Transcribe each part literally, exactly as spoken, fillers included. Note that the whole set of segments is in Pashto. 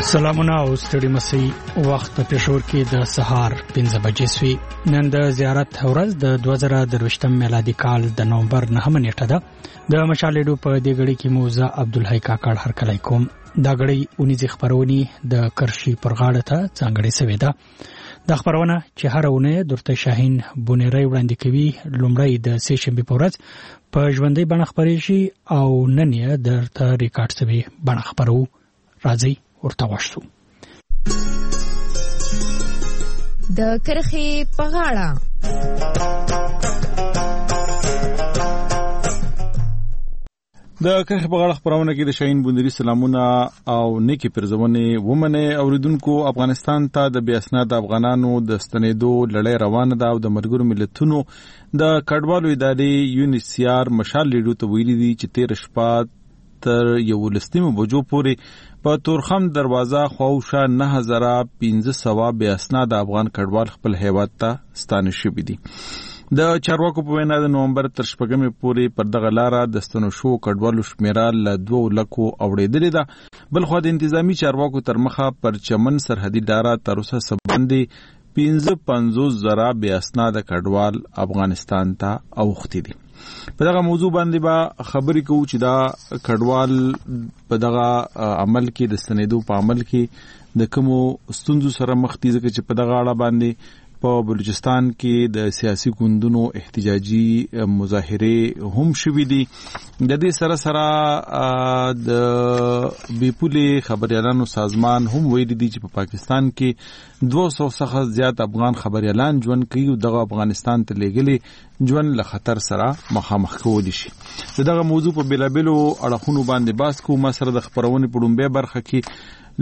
سلامونه او ستړي مسي وخت په پېښور کې د سهار پنځه بجې سوي. نن د زیارت ورځ د دوه زره درویشتم میلادي کال د نومبر نهمه نیټه ده. د مشالېډو په دې غړي کې موزه عبدالحی کاکړ هرکلی کوم. دا غړي اونیزې خبرونې د کرشي پر غاړه ته ځانګړې سوې ده. د خبرونه چې هر اونۍ درته شاهین بونیری وړاندې کوي لومړی د سې شنبې په ورځ په ژوندۍ بڼه خپرې شي او نن یې درته ریکارډ سوي بڼه خپرو. راځي ورته واشتو د کرخي په غاړه. د کرخي په غاړه خبرونه کې د شاهین بوندری سلامونه او نیکی پرزونه ومنه اوریدونکو. افغانستان ته د بیا اسناد افغانانو د ستنېدو لړۍ روانه ده او د ملګرو ملتونو د کډوالو ادارې یونیسیار مشال لیډو ته ویلي دي چې تیر شپه تر یو لسمه بجو پورې په تورخم دروازه خواوشا نه هزار پنځه سوه بیا اسناد افغان کډوال خپل هیواد ته ستانه شوي دي. د چارواکو په وینا د نومبر تر شپږمې پورې پر دغه لاره د ستنو شو کډوالو شمیره له دوه لکو اوړېدلې ده. بلخو د انتظامی چارواکو تر مخه پر چمن سرحدي دارا تر اوسه سبندې پنځه پنځوس زره بیا اسناد کډوال افغانستان ته اوختي دي. په دغه موضوع باندې با خبرې کوو چې دا کډوال په دغه عمل کې د ستنېدو په عمل کې د کومو ستونزو سره مخ دي، ځکه چې په دغه اړه باندې په بلوچستان کې د سیاسي ګوندونو احتجاجي مظاهره هم شوي دي. د دې سره سره د بیپولي خبريالانو سازمان هم ویلي دي چې په پاکستان کې دوه سوه څخه زیات افغان خبريالان ژوند کوي او دغه افغانستان ته لېږلي ژوند له خطر سره مخامخ کولی شي. دغه موضوع په بیلابلو اړخونو باندې بحث کوو. ما سره د خبرونې په لومړۍ برخه کې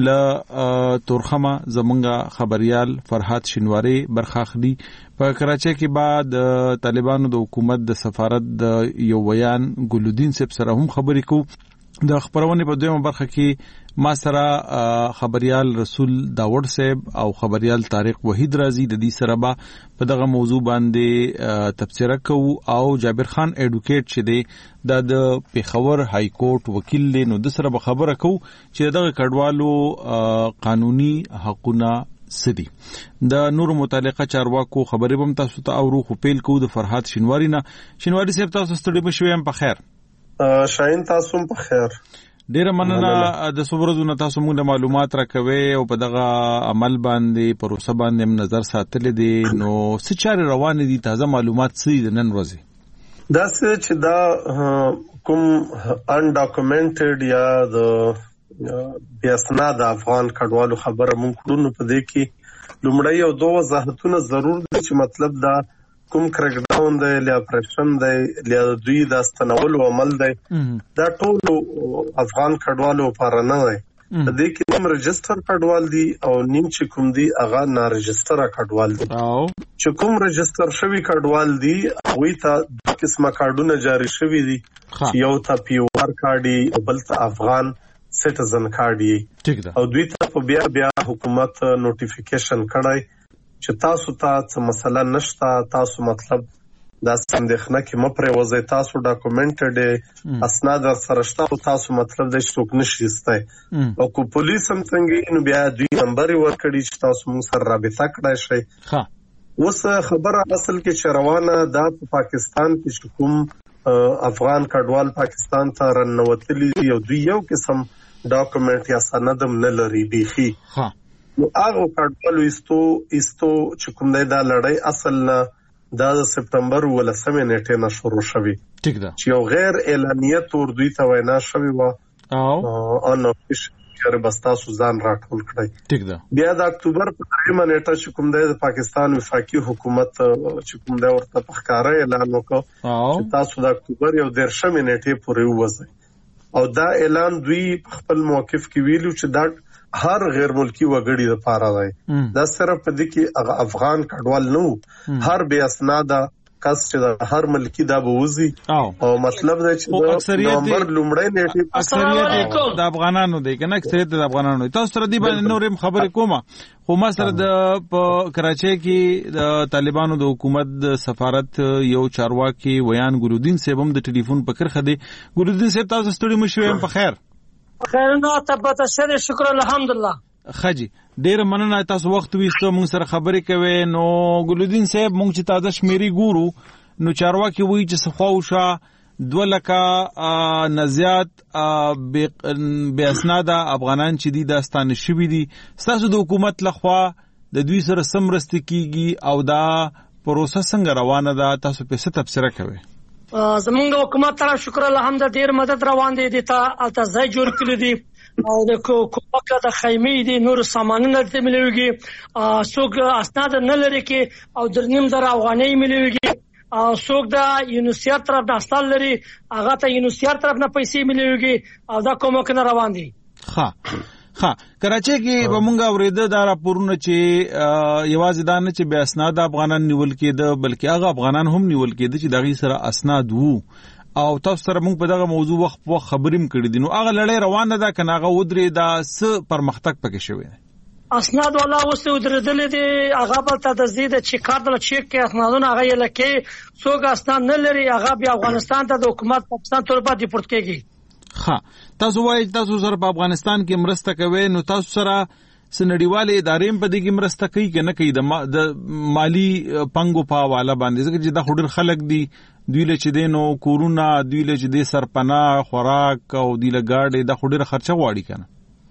ل تورخمه زمونږ خبريال فرحات شینواری برخه اخلي. په کراچۍ کې بعد طالبانو د حکومت د سفارت د یو ویان ګلودین صاحب سره هم خبرې کوو. د خبرونې په دویمه برخه کې ما سره خبريال رسول داوود صاحب او خبريال طارق وحید راځي. د دې سره به په دغه موضوع باندې تبصره کوو او جابر خان اډوکیټ چې دی د پیښور های کورټ وکیل دی، نو د سره به خبره کوو چې دغه کډوالو قانوني حقونه سدي. د نور متعلقه چارواکو خبرې بم تاسو ته اورو. خو پیل کوو د فرحات شینواری نه. شینواری صاحب تاسو ستړي بشوي هم په خیر؟ شاین تاسو هم په خیر. ډیره مننه د صبرزو نه تاسو موږ د معلومات راکوي او په دغه عمل باندې پروسه باندې هم نظر ساتل دي. نو څه چارې روان دي؟ تازه معلومات څه دي نن ورځې؟ دا څه چې دا کوم ان ډاکومنټډ یا د بیا اسناد افغان کډوالو خبره مونږ کړو، نو په دې کې لومړی یو دوه وضاحتونه ضرور دي چې مطلب دا کوم کرک ډاون دی یا اپریشن دی یا دوی د استنولو عمل دی، دا ټول افغان کډوالو لپاره نه دی. د دې کې نیم رجستر کډوال دي او نیم چې کوم دي هغه نا رجستر کډوال دي. چې کوم رجستر شوی کډوال دي هغه ته د قسمه کارډونه جاری شوی دي، یو ته پی او آر کارت دی او بل ته افغان سټیزن کارت دی او دوی ته په بیا بیا حکومت نوټیفیکیشن کړای چې تاسو ته څه مسله نشته، تاسو مطلب دا سندخنه کې مپرې وځي، تاسو ډاکومنټډ اسناد سره شته او تاسو مطلب د څوک نشي استای. او کو پولیس هم څنګه نو بیا دوی نمبر ورکړي چې تاسو موږ سره رابطه کړئ شئ. ها اوس خبره اصل کې چروانه دا په پاکستان کې کوم افغان کډوال پاکستان ته رنوتلی یو دوی یو قسم ډاکومنټ یا سندم نه لري بیخي. ها نو هغه کډوالو ایستو ایستو چې کوم دی دا لړۍ اصل نه دا د سپتمبر ولسمه نیټه نه شروع شوه. ٹھیک ده چې یو غیر اعلانیه تور دوی ته وینا شوی و او ان افیشل بستا سوزان راټول کړی. ٹھیک ده بیا د اکتوبر په دریمه نیټه چې کوم دی د پاکستان وفاقي حکومت چې کوم دی ورته پخکاره اعلان وکړ چې تاسو د اکتوبر یو درشمه نیټه پورې وځي او دا اعلان دوی خپل موقف کې ویلو چې دا هر غیر ملکی وګړي لپاره دی. دا صرف په دې کې افغان کډوال نه، هر بیا اسناد کس چې هر ملکی دا بوزي او مطلب دا چې نومبر لومړی نیټه اکثریت د افغانانو دی کنه، اکثریت د افغانانو. تاسو سره دی باندې نورم خبرې کومه. خو ما سره د په کراچۍ کې د طالبانو د حکومت د سفارت یو چارواکي ویان ګلودین صاحب هم د ټلیفون په کرخه دی. ګلودین صاحب تاسو ستړي مشوي هم په خیر؟ خیر نه تبت شر شکر الحمدلله. خجی ډېر مننه تاسو وخت ویستو موږ سره خبرې کوي. نو ګلودین صاحب موږ چې تازه شمیرې ګورو نو چارواکي وایي چې سخوا وشه دوه لکه نه زیات بې اسناده افغانان چې دي دا ستانه شوي دي. ستاسو د حکومت لخوا د دوی سره څه مرستې کیږي او دا پروسه څنګه روانه ده؟ تاسو په څه تبصره کوئ؟ زمونږ حکومت طرف شکر الحمد ډیر مدد روان دی. د تا ځای جوړ کړی دی او د کومک د خیمې دي نور سامانونه ته ملويږي. څوک اسناد نه لري کې او درنیم زره افغانۍ ملويږي. څوک د یونیسیار طرف د اصل لري هغه ته یونیسیار طرف نه پیسې ملويږي او دا کومک نه روان دي. ها ها کراچۍ کې به مونږ اورېده دا راپورونه چې یوازې دا نه چې بې اسناد افغانان نیول کېده بلکې هغه افغانان هم نیول کېده چې دغه سره اسناد وو او تاسو سره مونږ په دغه موضوع وخت په خبریم کړی دي. نو هغه لړۍ روانه ده کنه هغه ودرې دا څه پرمختګ پکې شوی دی؟ اسناد والا اوس ودرېدل دي هغه په تدزید چې کار د چیک کې اسنادونه هغه یې لکه څوک اسناد نه لري هغه بیا افغانستان ته د حکومت پاکستان تر په ډیپورت کېږي. ها تاسو وایي تاسو سره په افغانستان کې مرسته کوي نو تاسو سره سنډیواله ادارې په دې کې مرسته کوي کنه کوي د مالی پنګو په حواله باندې ځکه چې دا خوري خلک دي دوی له چې دینو کورونا دوی له چې د سرپناه خوراک او د لګاډې د خوري خرچه غواړي کنه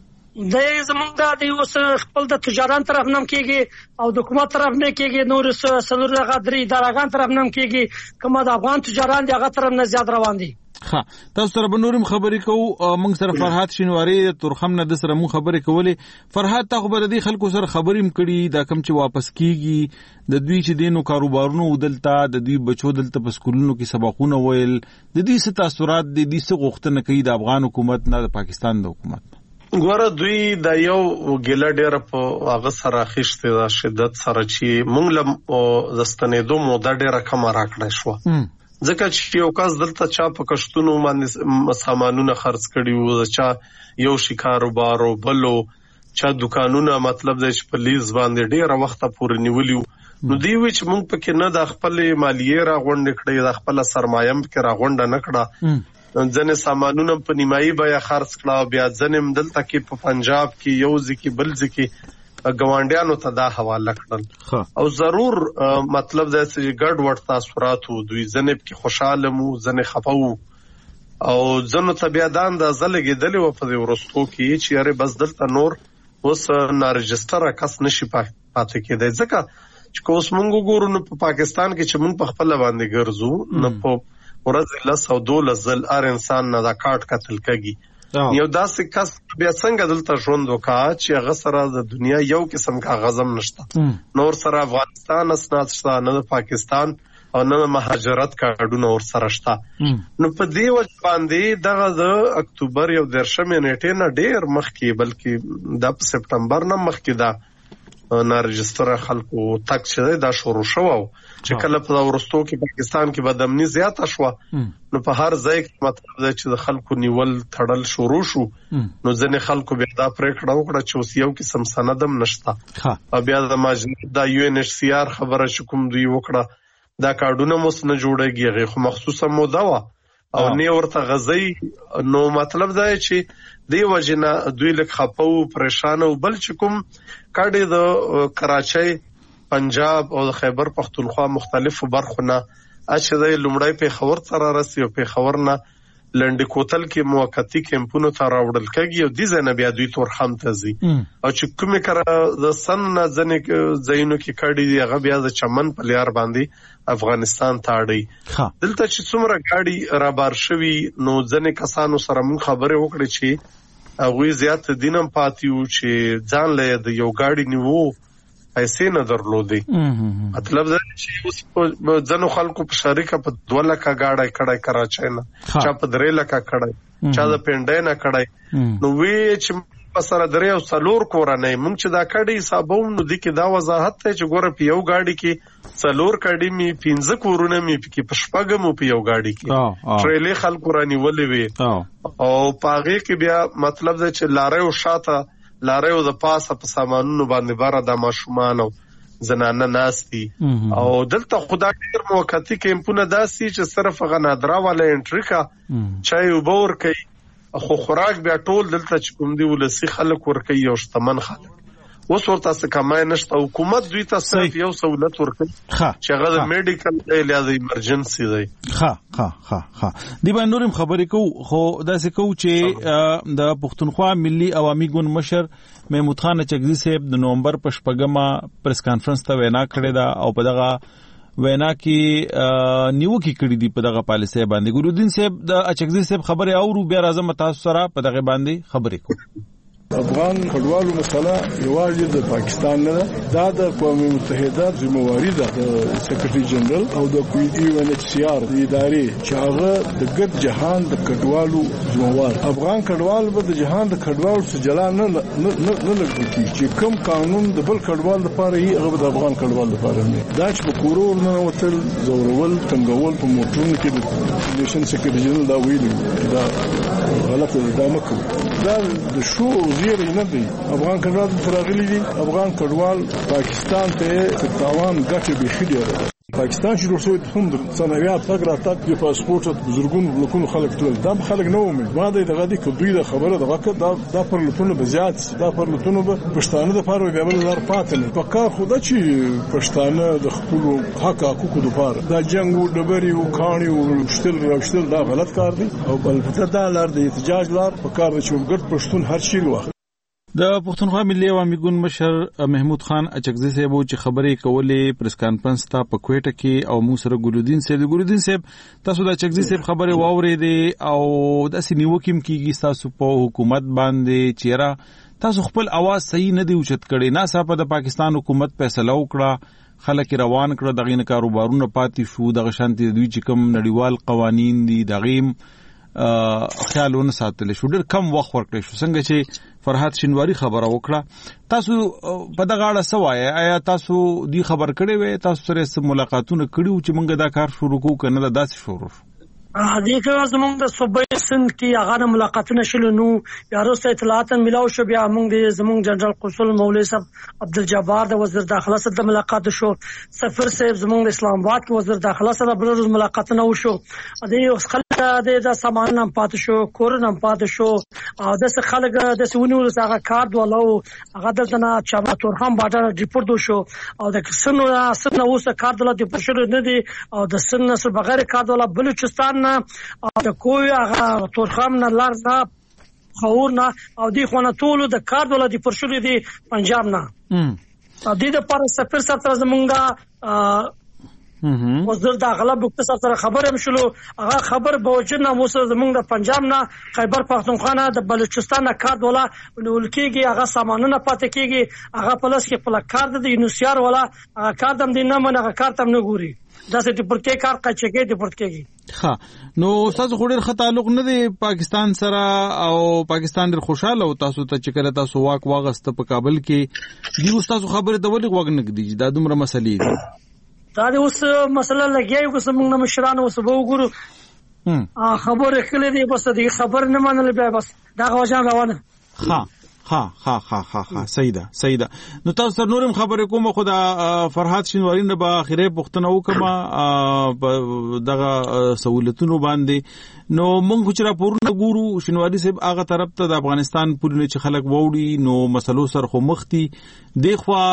د زمونږ د اوس خپل د تجارت طرف نم کېږي او د حکومت طرف نه کېږي نور سلور غدري ادارهګان طرف نم کېږي کومه د افغان تجارت دغه طرف نه زیات روان دي. ها تاسو سره به نورم خبرې کوو. موږ سره فرحات شینواری تورخم نه د سره موږ خبرې کولې. فرحات تاسو به د خلکو سره خبرې کړي دا کم چې واپس کیږي د دوی چې دینو کاروبارونو ودلتا د دوی بچو دلته په سکولونو کې سبقونه ویل د دې څه تاثیرات د دې څه غوښتنه کوي د افغان حکومت نه د پاکستان د حکومت؟ ګوره دوی د یو ګیله ډیره په هغه سره خښته د شدت سره چې موږ له زستنېدو موده ډیره کم راکړې شو ځکه چې یو کس دلته چا په کشتونو باندې سامانونه خرڅ کړي وو چا یو شي کاروبار او بلو چا دکانونه مطلب د پولیس باندې ډیره وخت پورې نیولیو نو دی وی چې موږ پکې نه د خپل مالیه راغونډ کړي د خپل سرمایه پکې راغونډ نه کړه ځنه سامانونه په نیمایي بیا خرڅ کړه بیا ځنه دلته کې په پنجاب کې یو ځکه بل ځکه ګوانډیانو ته دا حواله کړل او ضرور مطلب دا چې ګډ وډ تاثیرات دوی ځنه کې خوشاله مو ځنه خفاو او ځنه طبيعدان د زلګې دلی و په ورستو کې چې یاره بس دلته نور اوس نه رجستره کس نشي پاتې کېدای ځکه چې کوس مونږ ګورو نو په پاکستان کې چې مونږ په خپل باندې ګرځو نو په ورځ لس او دولس ځل ار انسان نه دا کارت قتل کوي یو داسې کس بیا څنګه دلته ژوند وکړي چې هغه سره د دنیا یو قسم کا غزم نشته نور سره افغانستان اسناد شته نه د پاکستان او نه مهاجرت کارډونه ور سره شته نو په دې وجه باندې دغه د اکتوبر یو درشمه نیټه نه ډیر مخکې بلکې د سپټمبر نه مخکې دا نه رجستره خلکو تک شوه دا شروع شو چې کله په ورستو کې پاکستان کې بدامنی زیاته شو نو په هر ځای کې مطلب دا چې خلکو نیول تړل شروع شو نو ځنه خلکو بیا دا پریکړه وکړه چې اوس یو قسم سندم نشته او بیا د ماجن دا یو ان ایچ سی آر خبره شکوم دوی وکړه دا کارډونه مو سن جوړیږي غي خو مخصوصه موده وا او نه ورته غزي نو مطلب دا چې دی وجنه دوی لک خپو پریشان او بل چې کوم کډې د کراچۍ پنجاب او خیبر پختونخوا مختلفو برخونه اچھا د لومړی په خبر سره رسي او په خبر نه لنډ کوتل کې موقتی کمپونو ته راوړل کېږي او د ځنه بیا دوی تورخم ته ځي او چې کومه کړه د سن نه ځنه زینو کې کډې دی هغه بیا د چمن په لیار باندې افغانستان ته اړي دلته چې څومره ګاډي را بار شوی نو ځنه کسانو سره مون خبره وکړي چې هغه زیات دینم پاتیو چې ځان له د یو ګاډي نیوو پیسې نه درلودي مطلب دا چې اوس ځنو خلکو په شریکه په دوه لکه ګاډي کړای کراچۍ نه چا په درې لکه کړای چا د پنډای نه کړای نو وی چې په سره درې او څلور کورنۍ مونږ چې دا کړي حسابوم نو د کې دا وضاحت ته چې ګوره په یو ګاډي کې څلور کړي می پنځه کورونه می کې په شپږم په یو ګاډي کې ټریلې خلکو رانی ولې وي او پاغه کې بیا مطلب دا چې لارې او شاته لارې او د پاسه په سامانونو باندې بار د ماشومان او زنانه ناستی او دلته خدا ډیر موقتی کمپونه داسي چې صرف غنادرا والا انټری کا چای وبور کوي خو خوراک بیا ټول دلته چې کوم دی ولسی خلک ورکوي او شتمن خلک. اوس ورته څه کمای نشته، حکومت دوی ته صرف یو سہولت ورکوي چې هغه د میډیکل دی یا د ایمرجنسي دی. ها ها ها ها دی باندې نورم خبرې کو، خو داسې کو چې د پښتونخوا ملي عوامي ګوند مشر محمود خان اچکزي صاحب د نومبر په شپږمه پریس کانفرنس ته وینا کړې ده او په دغه وینا کې نیوکې کړې دي په دغه پالیسي باندې. ګورودین صاحب د اچکزي صاحب خبره اورو بیا راځم تاسو سره په دغه باندې خبرې کوو. افغان کډوالو مسله یوازې د پاکستان نه ده، دا د اقوام متحده ذمہواری ده د سیکریټری جنرال او د کوي یو ان ایچ سی آر د ادارې چې هغه د ګډ جهان د کډوالو ذمہوار. افغان کډوال به د جهان د کډوالو څخه جلا نه نه لګي چې کوم قانون د بل کډوال لپاره یې هغه د افغان کډوال لپاره نه. دا چې په کورور نه وتل زورول څنګهول په موټرونو کې د نیشن سیکریټری جنرال دا ویلي دا غلطه ده مکو. دا د شو زیری نه دی. افغان کډوال تراغلي دي، افغان کډوال پاکستان ته تاوان ګټه به خېډه. پاکستان چې ورسوي هم د صنایع تګ را تګ د پاسپورت د بزرګون لکونو خلک تل دا خلک نه ومه ما د دغه دي کډوی د خبره دغه دا د پر لتون به زیات دا پر لتون به پښتانه د فارو بیا بل لار پاتنه په کار خدا چې پښتانه د خپل حق حقوقو د فار دا جنگ د بری او کانی او شتل راوشتل دا غلط کار دی او بل فتر دا لار د احتجاج لار په کار چې ګډ پښتون هر شي وخت. د پښتونخوا ملي عوامي ګوند مشر محمود خان اچکزي صاحب چې خبرې کولې پریس کانفرنس ته په کوټه کې او مو سره ګلودین صاحب ګلودین صاحب تاسو د اچکزي صاحب خبرې واورېدې او داسې نیوکیم کیږي تاسو په حکومت باندې چیرې تاسو خپل आवाज صحیح نه دی اوچت کړي نه صاحب د پاکستان حکومت فیصله وکړه خلک روان کړه دغه نه کاروبارونه پاتې شو دغه شانتي دوی چې کوم نړیوال قوانین دي دغه خیالونه ساتل شو ډېر کم وخت ورکړی شو. څنګه چې فرحات شینواری خبره وکړه تاسو په دغه اړه څه وایي؟ آیا تاسو دی خبر کړی وې تاسو سره ملاقاتونه کړیو چې موږ دا کار شروع کوو کنه دا داسې شروع شو؟ دغه زموږ د صوبې سند کې هغه ملاقاتونه شول نو یاروسته اطلاعات ملاو شو بیا موږ د زموږ جنرال قنصل مولوی صاحب عبدالجبار د وزیر داخله سره د ملاقات شو، سفیر صاحب زموږ د اسلام آباد کې وزیر داخله سره بل ورځ ملاقاتونه وشو. د خلک د سامان هم پات شو کورن هم پات شو او د خلک د سونیو هغه کارت ولو هغه د نه چماتور هم باټر ریپورت شو او د سنو سنو اوسه کارت له د پرشر نه دي او د سن سره بغیر کارت ولا بلوچستان او د کوی هغه تورخم نه لار نه خور نه او دی خونه ټول د کارت ولا د پرشر دي پنجاب نه ا دې د پر سفیر سره زمونږه وزیر داخله بوکته سره خبر هم شلو هغه خبر بوجنه موسه زمونږ د پنجاب نه خیبر پختونخوا نه د بلوچستان نه کارت ولا ولکیږي هغه سامانونه پاتې کیږي هغه پلس کې خپل کارت د یونیسیار ولا هغه کارت هم دینه من هغه کارت هم نه ګوري دا چې د پرکې کار کچګي د پرکېږي. ها نو تاسو خو ډېر ښه تعلق نه دی پاکستان سره او پاکستان ډېر خوشاله او تاسو ته چې کله تاسو واک واغست په کابل کې دی تاسو خبره د ولې وګ نه کیږي دا دومره مسلې دي دا د اوس مسله لګیایو که څنګه مشرانو اوس به وګورو ا خبره کړې دی بس دې خبر نه منل بیا بس دا غوښان روانه. ها ها ها ها ها ها سیدا سیدا نو تاسو سره نورم خبرې کوم خو دا فرحات شینواری نه به اخیره پښتنه وکما دغه سہولتونو باندې نو مونږ چې راپورونه ګورو شینواری صاحب هغه طرف ته د افغانستان پورونه چې خلک ووړي نو مسلو سره خو مختی دیخوا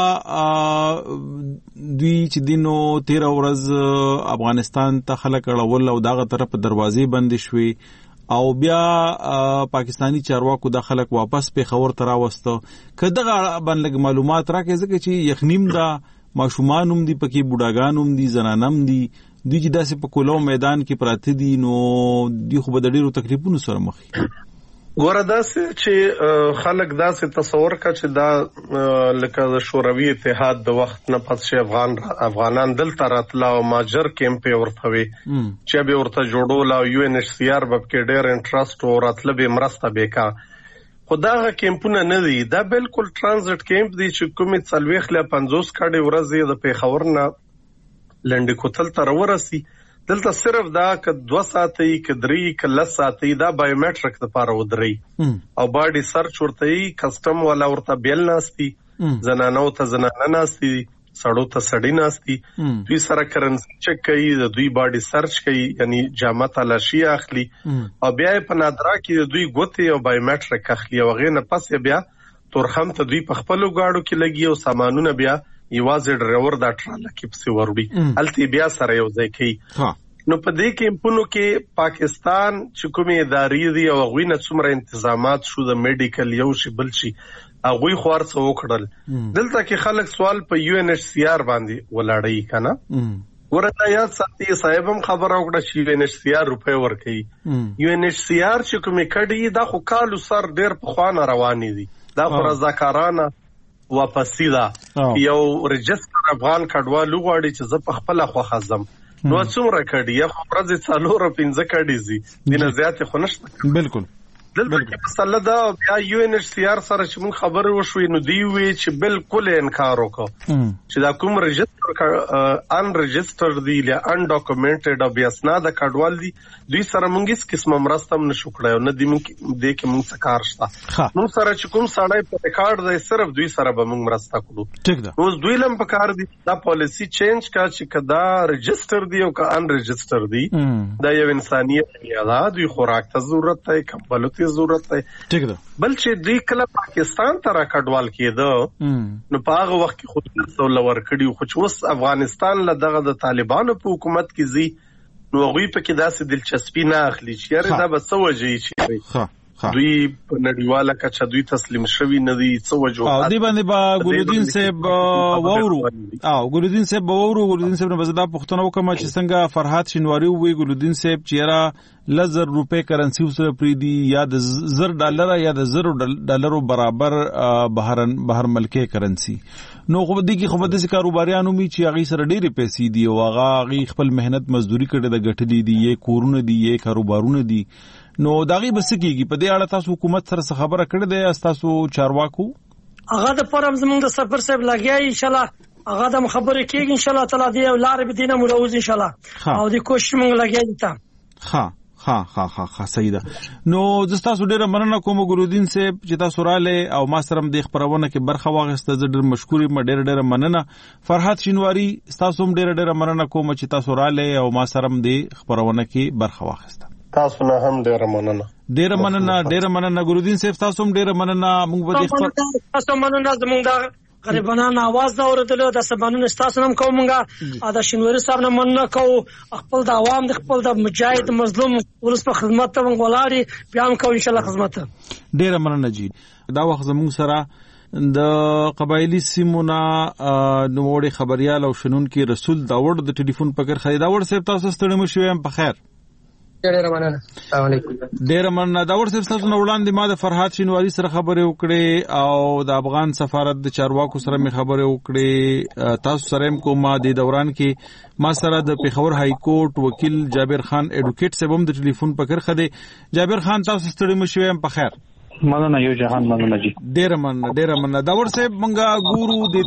دوی چې دینو تیرا ورځ افغانستان ته خلک اړول او دغه طرف دروازې بند شوي او بیا پاکستانی چارواکو د خلک واپس په خبر تراوسته کداغه باندې معلومات راکې ځکه چې یخنیم دا ماشومانوم دی پکې بوډاګانوم دی زنانم دی دوی چې داسې په کولو میدان کې پراته دي نو دوی خو به د ډیرو تکلیفونو سره مخ دي. ګوره داسې چې خلک داسې تصور کا چې دا لکه د شوروي اتحاد د وخت نه پس چې افغان افغانان دلته راتله او ماجر کیمپ ورته وي چې به ورته جوړول او یو ان ایچ سی آر به کې ډېر انټرست او راتله به مرسته وکا خدای کیمپونه نه دي دا بالکل ترانزیت کیمپ دي چې کومې څلويخ له پنځوس کډي ورځې د پیښور نه لنډ کوتل تر ورسي دلته صرف دا ک دوه ساعتې ک درې ک لس ساعتې دا بایومټریک لپاره ودري او باډي سرچ ورته کسٹم ولا ورته بیل ناشتي زنانو ته زنانه ناشتي سړو ته سړی ناستي دوی سره کرنسي چک کوي د دوی باډي سرچ کوي یعنی جامه تلاشي اخلي او بیا په نادرا کې دوی ګوتې او بایومټریک اخلي او غینه پس بیا تورخم ته دوی په خپل غاړو کې لګي او سامانونه بیا یوازې ډرایور دا ټراله کې پسې وروړي الته بیا سره یو ځای کوي نو په دې کې په کې پاکستان چې کومې ادارې دي او غوینه څومره انتظامات شو د میډیکل یو شی بل شي هغه خورڅ وکړل دلته کې خلک سوال په یو ان ایچ سی آر باندې ولاړی کنه ورته یاد ساتي صاحب هم خبر اوکړه چې یو ان ایچ سی آر روپے ورکړي یو ان ایچ سی آر چې کومې کډي دا خو کالو سر ډېر په خوانه روانې دي دا خو رضاکارانه واپسی دا یو رجستر افغان کډوالو غواړي چې زه په خپل خو خزم نو څومره کډي یا خبره څلور پنځه کډي زی دینه زیات خو نشته بالکل دلته کې مسله دا بیا یو ان ایچ سی آر سره چې موږ خبر وشو نو دی وی چې بالکل انکار وکړو چې دا کوم رجستر ان رجستر دی یا ان ډاکومنټډ او بیا اسناد کډوال دي دوی سره موږ هیڅ قسمه مرسته هم نشو کړای نه دی موږ دې کې موږ څه کار شته موږ سره چې کوم سړی په ریکارډ دی صرف دوی سره به موږ مرسته کوو ٹھیک ده اوس دوی لم په کار دي دا پالیسی چینج کا چې کدا رجستر دی او کا ان رجستر دی دا یو انسانیت دی دا دوی خوراک ته ضرورت دی کمبلو ضرورت دی ٹھیک ده بل چې دوی کله پاکستان ته را کډوال کېده نو په هغه وخت کې خود څو لور کړي خو چې اوس افغانستان له دغه د طالبانو په حکومت کې زی نو غوی په کې داسې دلچسپي نه اخلي چې یاره دا به څه وجه چې دوی په نړیواله کچه دوی تسلیم شوي نه دي څه وجه او دی باندې با ګلودین صاحب وورو او ګلودین صاحب وورو ګلودین صاحب نو زدا پښتنو کوم چې څنګه فرحات شینواری وی ګلودین صاحب چیرې لزر روپے کرنسی سره پری دی یا د زر ډالر یا د زر ډالرو برابر بهرن بهر ملکي کرنسی نو خو دې کې خو د کاروباریانو می چې هغه سره ډېرې پیسې دي او هغه خپل مهنت مزدوري کړي د غټلې دي یې کورونه دي یې کاروبارونه دي نو داغي بس کېږي په دې اړه تاسو حکومت سره خبره کړې ده تاسو چارواکو هغه د پرم زمونږ د سفر صاحب لګیا ان شاء الله هغه د خبرې کېږي ان شاء الله تعالی دی لار به دینه مروز ان شاء الله او د کوشش مونږ لګیا دي تا ها ها ها ها ها صحیح ده نو زستا سو ډیره مننه کوم ګلودین صاحب چې تاسو رااله او ما سره د خبرونه کې برخه واغسته زه ډیر مشکورې م ډیره ډیره مننه فرحات شینواری تاسو هم ډیره ډیره مننه کوم چې تاسو رااله او ما سره د خبرونه کې برخه واغسته تاسو نه هم ډیره مننه ډیره مننه ډیره مننه ګلودین صاحب تاسو هم ډیره مننه موږ به تاسو مننه زموږ د غریبانو आवाज دا اوردلو د سبانو تاسو هم کومګه ادا شینواری صاحب نه مننه کو خپل د عوام د خپل د مجاهد مظلوم ولس په خدمت ته ولاړی بیا هم کو ان شاء الله خدمت ډیره مننه جی دا وخت زموږ سره د قبایلی سیمونه نوړي خبريال او شنون کې رسول داوړ د ټلیفون پکړ خرید داوړ صاحب تاسو ستړي مو شوم په خیر ډېر مننه السلام علیکم ډېر مننه دا ورته تاسو نو وړاندې ما د فرحات شینواری سره خبرې وکړې او د افغان سفارت د چارواکو سره می خبرې وکړې تاسو سره کوم د دوران کې ما سره د پیښور های کورټ وکیل جابر خان اډوکیټ سبم د ټلیفون پکړ خده جابر خان تاسو ستړي مشوي په خیر مننه یو جهان مننه جی ډیر مننه ډیر مننه دا ور صاحب مونږه ګورو د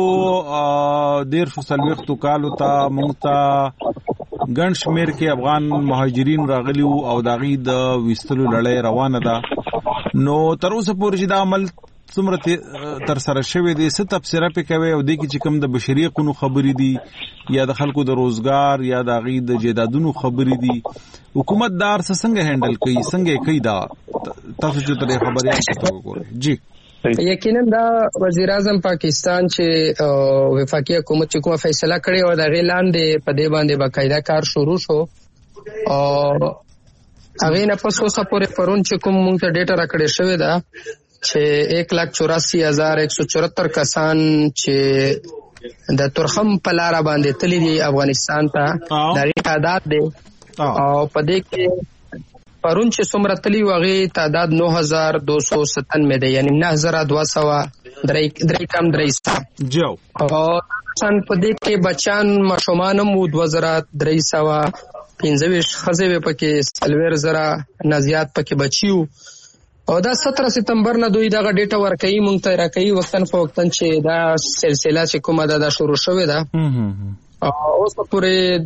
تیرو ډیر شو سلوختو کالو ته مونږ ته ګڼ شمیر کې افغان مهاجرین راغلیو او داغي د وستلو لړۍ روانه ده نو تر اوسه پورې چې دا عمل څومره تر سره شوی دی ست تفسیره پې کوي او د کی چې کوم د بشري قانون خبرې دي یا د خلکو د روزګار یا د غي د جیدادونو خبرې دي حکومت دار څنګه هندل کوي څنګه کوي دا تاسو چې ته خبرې وکړئ جی یقینا دا وزیر اعظم پاکستان چې وفاقي حکومت چې کومه فیصله کړې او د اعلان دی په دې باندې باقاعده کار شروع شو او هغه نه پس اوسه پورې پرون چې کوم مونږ ته ډیټا راکړې شوې ده چې ایک لاکھ چوراسی ہزار ایک سو چورہتر کسان چې د ترخم په لار باندې تللی دي افغانستان ته د تعداد دی او په دې کې پرون چې څومره تللی وغه تعداد نو هزار دو سو ستانوے دی یعنی نه هزار دو سو درې درې کم درې جو او څن په دې کې بچان ماشومان مو دو هزار درې سو پنځه خزه پکې سلویر زرا نزيات پکې بچیو او دا سترہ ستمبر نه دوی دغه ډیټا ورکړي مونږ ته راکړي وختن په وختن چې دا سلسله چې کومه دا شروع شوې ده او اوس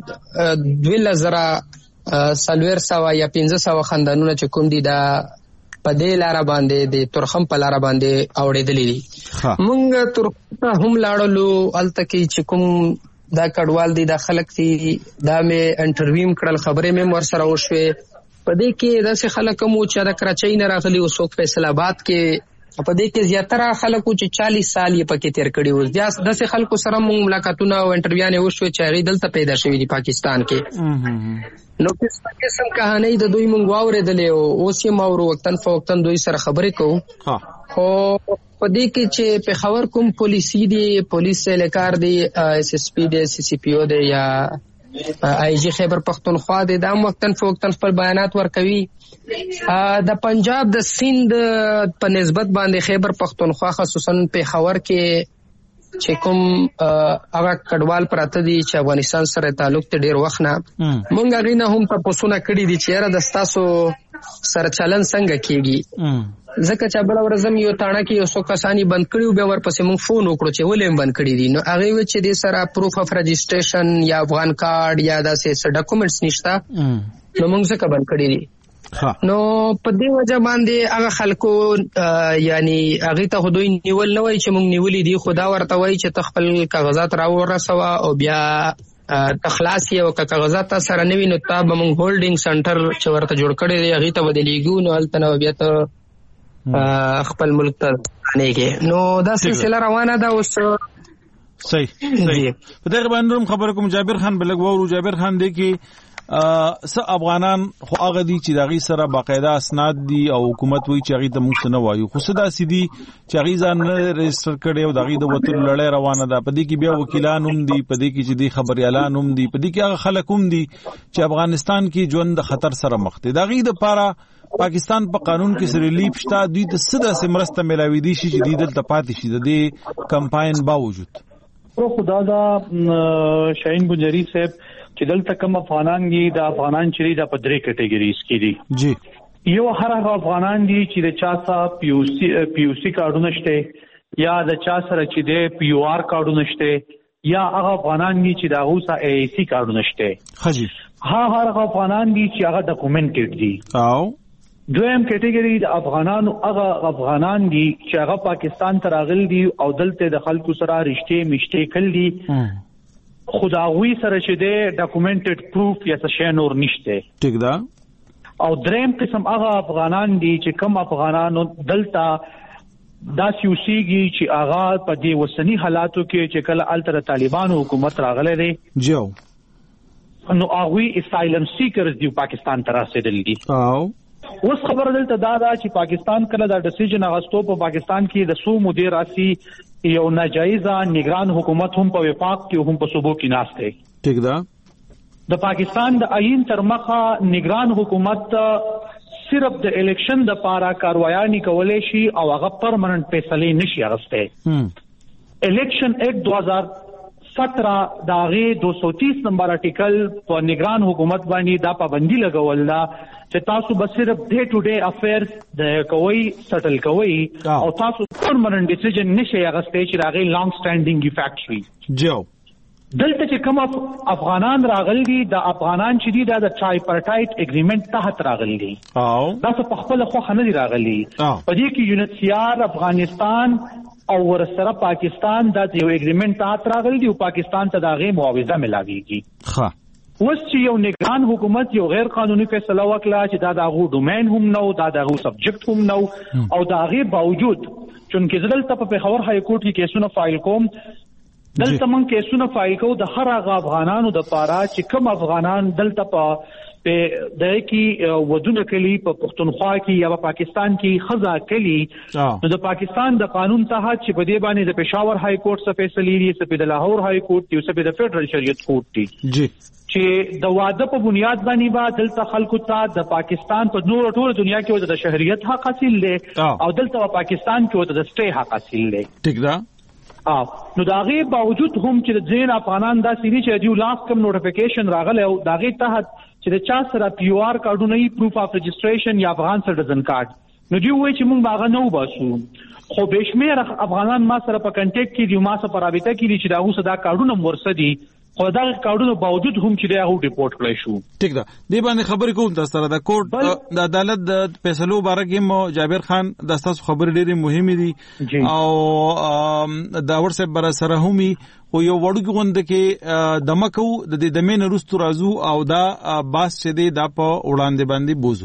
پورې دوه لزرا سلویر سوا یا پنځه سوا خاندانونه چې کوم دي دا په دې لار باندې د ترخم په لار باندې اوړېدلې دي. مونږ ترخم هم لاړلو الته کې چې کوم دا کډوال دي دا خلک دي دا مې انټرویو کړل خبرې مې ور سره وشوې. په دې کې داسې خلک مو چې د کراچۍ نه راغلي او څوک فیصل آباد کې په دې کې زیاتره خلکو چې چالیس سال یې پکې تیر کړي وو. داسې خلکو سره موږ ملاقاتونه او انټرویوانې وشوې چې هغوی دلته پیدا شوي دي پاکستان کې. نو قسم قسم کهانۍ د دوی موږ واورېدلې او اوس یې ما ورو وختن فوقتن دوی سره خبرې کوو. خو په دې کې چې پېښور کوم پولیسي دي پولیس اهلکار دي ایس ایس پی دی سی سی پی او دی یا آئی جی خیبر پختونخوا دی دا وختن فوقتن خپل بیانات ورکوي. د پنجاب د سیند په نسبت باندې خیبر پختونخوا خصوصا پېښور کې چې کوم هغه کډوال پراته دي چې افغانستان سره تعلق ته ډیر وخت نه مونږ هغې نه هم تپوسونه کړي دي چې یاره د ستاسو سره چلن څنګه کېږي. ځکه چې بله ورځ هم یو تاڼه کې یو څو کسان یې بند کړي بیا ورپسې مونږ فون وکړو چې ولې هم بند کړي دي. نو هغې وویل چې دې سره پروف اف رجسټریشن یا افغان کارډ یا داسې څه ډاکومنټس نشته نو مونږ ځکه بند کړي دي. نو په دې وجه باندې هغه خلکو یعنی هغې ته خو دوی نیول نه وایي چې مونږ نیولي دي خو دا ورته وایي چې ته خپل کاغذات راورسوه او بیا ته خلاص یې او که کاغذات تا سره نه وي نو تا به مونږ هولډینګ سنټر چې ورته جوړ کړی دی هغې ته به دې لیږو نو هلته نه بیا ته خپل ملک ته ستنېږې. نو دا سلسله روانه ده اوس. صحیح صحیح. په دغه باندې هم خبره کوم جابر خان به لږ واورو. جابر خان دی کې څه افغانان خو هغه دي چې د هغې سره باقاعده اسناد دي او حکومت وایي چې هغې ته موږ څه نه وایو خو څه داسې دي چې هغې ځان نه رجسټر کړی او د هغې د وتلو لړۍ روانه ده. په دې کې بیا وکیلان هم دي په دې کې چې دی خبریالان هم دي په دې کې هغه خلک هم دي چې افغانستان کې ژوند د خطر سره مخ دي. د هغې دپاره پاکستان په قانون کې سره لیپ شته دوی ته څه داسې مرسته میلاویدی شي چې دوی دلته پاتې شي د دې کمپاین باوجود. خدا دا شاهین ګنجري صاحب چې دلته کوم افغانان دي د افغانان چې د په درې کټګوریز کې دي. جی یو هر هغه افغانان دي چې د چا سره پی او سی پی او سی کارډونه شته یا د چا سره چې د پی او آر کارډونه شته یا هغه افغانان دي چې د هغو سره ای ای سی کارډونه شته. ها جی ها هغه افغانان دي چې هغه ډاکومنټډ دي. او دویم کټګوري د افغانانو هغه افغانان دي چې هغه پاکستان ته راغلي دي او دلته د خلکو سره رشتې مشتې کړي دي خو د هغوی سره چې دی ډاکومنټډ پروف یا څه شی نور نشته. ټیک ده. او دریم قسم هغه افغانان دي چې کوم افغانانو دلته داسې اوسېږي چې هغه په دې اوسني حالاتو کې چې کله هلته د طالبانو حکومت راغلی دی جو نو هغوی اسایلم سیکرز دي پاکستان ته راسېدلي دي. او اوس خبره دلته دا ده چې پاکستان کله دا ډیسیژن اغستو په پاکستان کې د سو مدیر راسي یو ناجایزه نگران حکومت هم په وفاق کې هم په صوبو کې ناشته. ٹھیک ده. د پاکستان د آئین تر مخه نگران حکومت صرف د الیکشن د پاره کاروایانې کولای شي او هغه پرمننٹ فیصله نشي اغسته. الیکشن ایکٹ دو هزار سترہ داغه دو سو تیس نمبر آرټیکل په نگران حکومت باندې دا پابندي لګول دا چې تاسو به صرف ډے ټو ډے افیرز د کوي سټل کوي او تاسو پرمننٹ ډیسیژن نشي اغسته چې راغی لانګ سټانډینګ افیکټ وي. جو دلته چې کوم افغانان راغلي دي د افغانان چې دي د ټرایپارټایټ اګریمنٹ تحت راغلي دي او دا څه په خپل خو نه دي راغلي په دې کې یونیسیار افغانستان او ورسره پاکستان د یو اګریمنٹ تحت راغلي دي او پاکستان ته دغه معاوضه ملاويږي. ښه اوس چې یو نگران حکومت یو غیر قانوني فیصله وکړه چې دا دغه ډومین هم نو دا دغه سبجیکټ هم نو او دغه باوجود چونکه دلته په پېښور های کورټ کې کیسونه فایل کوم دلته من کیسونه فایل کوو د هر هغه افغانانو د پاره چې کوم افغانان دلته په په دای کې ودونه کلی په پښتونخوا کې یا په پاکستان کې خزا کلی نو د پاکستان د قانون تحت چې په دې باندې د پېښور های کورټ څخه فیصله لري چې د لاهور های کورټ دی او د فدرال شریعت کورټ دی جی چې د واده په بنیاد باندې با دلته خلکو ته د پاکستان په نور ټول دنیا کې د شهریت حق حاصل دی او دلته په پاکستان کې د سټې حق حاصل دی. ٹھیک ده. او نو داغه باوجود هم چې د ځین افغانان دا سړي چې دیو لاس کم نوټیفیکیشن راغله او داغه تحت چې د چا سره پی او آر کارډونه ای پروف اف رجسټریشن یا افغان سټیزن کارت نو دی وایي چې موږ باغ نه وباسو خو بشمیر افغانان ما سره په کنټیکټ کې دی ما سره په رابطه کې دي چې داغه صدا کارډونه ورسدي خو دا کارونو باوجود هم چې دا هو ریپورت کړی شو. ټیک ده، دې باندې خبرې کوم تاسو سره. د کوټ د عدالت د فیصلو باره کې مو جابر خان د تاسو خبرې ډېرې مهمې دي او دا ورسې بر سره همي او یو وړوکی غونډه کې دمکو د دې دمن رستو رازو او دا باس چې دی دا په وړاندې باندې بوزو.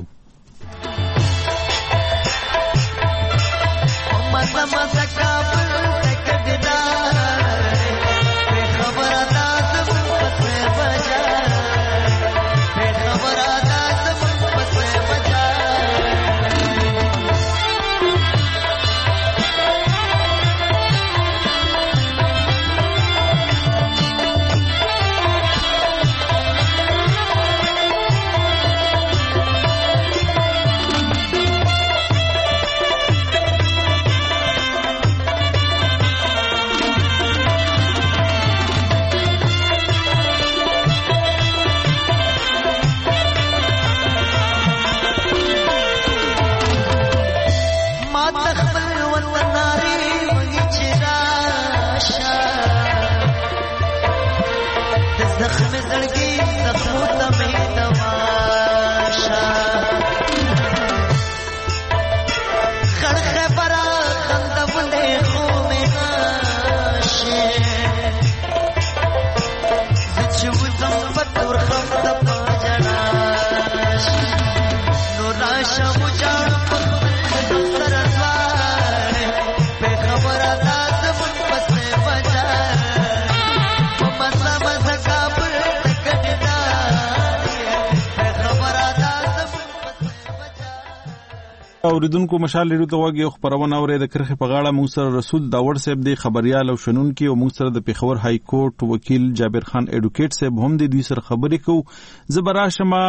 اوریدونکو مشال لري ته وګي خبرونه اوري د کرخه په غاړه موږ سره رسول داور صاحب دی خبريال او شنون کې او موږ سره د پیښور های کورټ وکیل جابر خان اډوکیټ صاحب هم د دوی سره خبرې کوو. زبراشما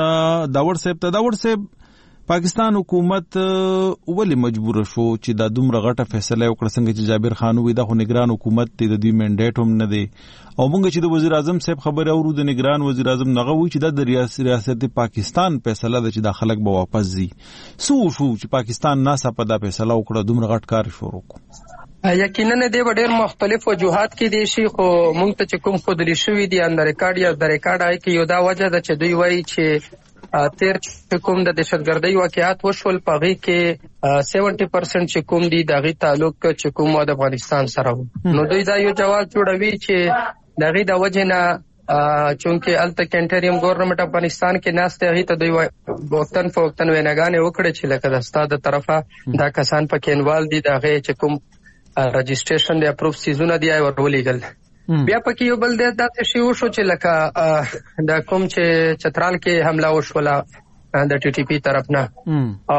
داور صاحب ته داور صاحب پاکستان حکومت ولی مجبور شو چې دا دومره غټه فیصله وکړه څنګه چې جابر خان وی د نگران حکومت ته د دوی منډیټ هم نه دی او موږ چې د وزیر اعظم صاحب خبره اورو د نگران وزیر اعظم نغه وی چې د ریاست پاکستان فیصله د چې د خلک به واپس زی سو شو چې پاکستان ناسا په دا فیصله وکړه دومره غټ کار شروع وکړ. یقینا د ډېر مختلف وجوهات کې دي شي خو موږ ته چې کوم خودلی شوې دي اندر ریکارډ یا د ریکارډ آی کې یو دا وجه ده چې دوی وایي چې تیر چې کوم د دهشتګردۍ واقعات وشول پغې کې سیونټي پرسنټ چې کوم دي دغه تعلق چې کوم د افغانستان سره نو دوی دا یو جواب جوړوي چې دغه د وجه نه چونکه الته کنټریم ګورنمنت افغانستان کې ناشته هي ته دوی وختن فوختن وینګانې وکړي چې لکه د ستاده طرفه دا کسان په کینوال دي دغه چې کوم رجسټریشن دی اپروف سیزونه دی او ورولېګل بیا پکې یو بل د داسې شی وشو چې لکه د کوم چې چترال کې حمله وشوله د ټي ټي پی طرف نه او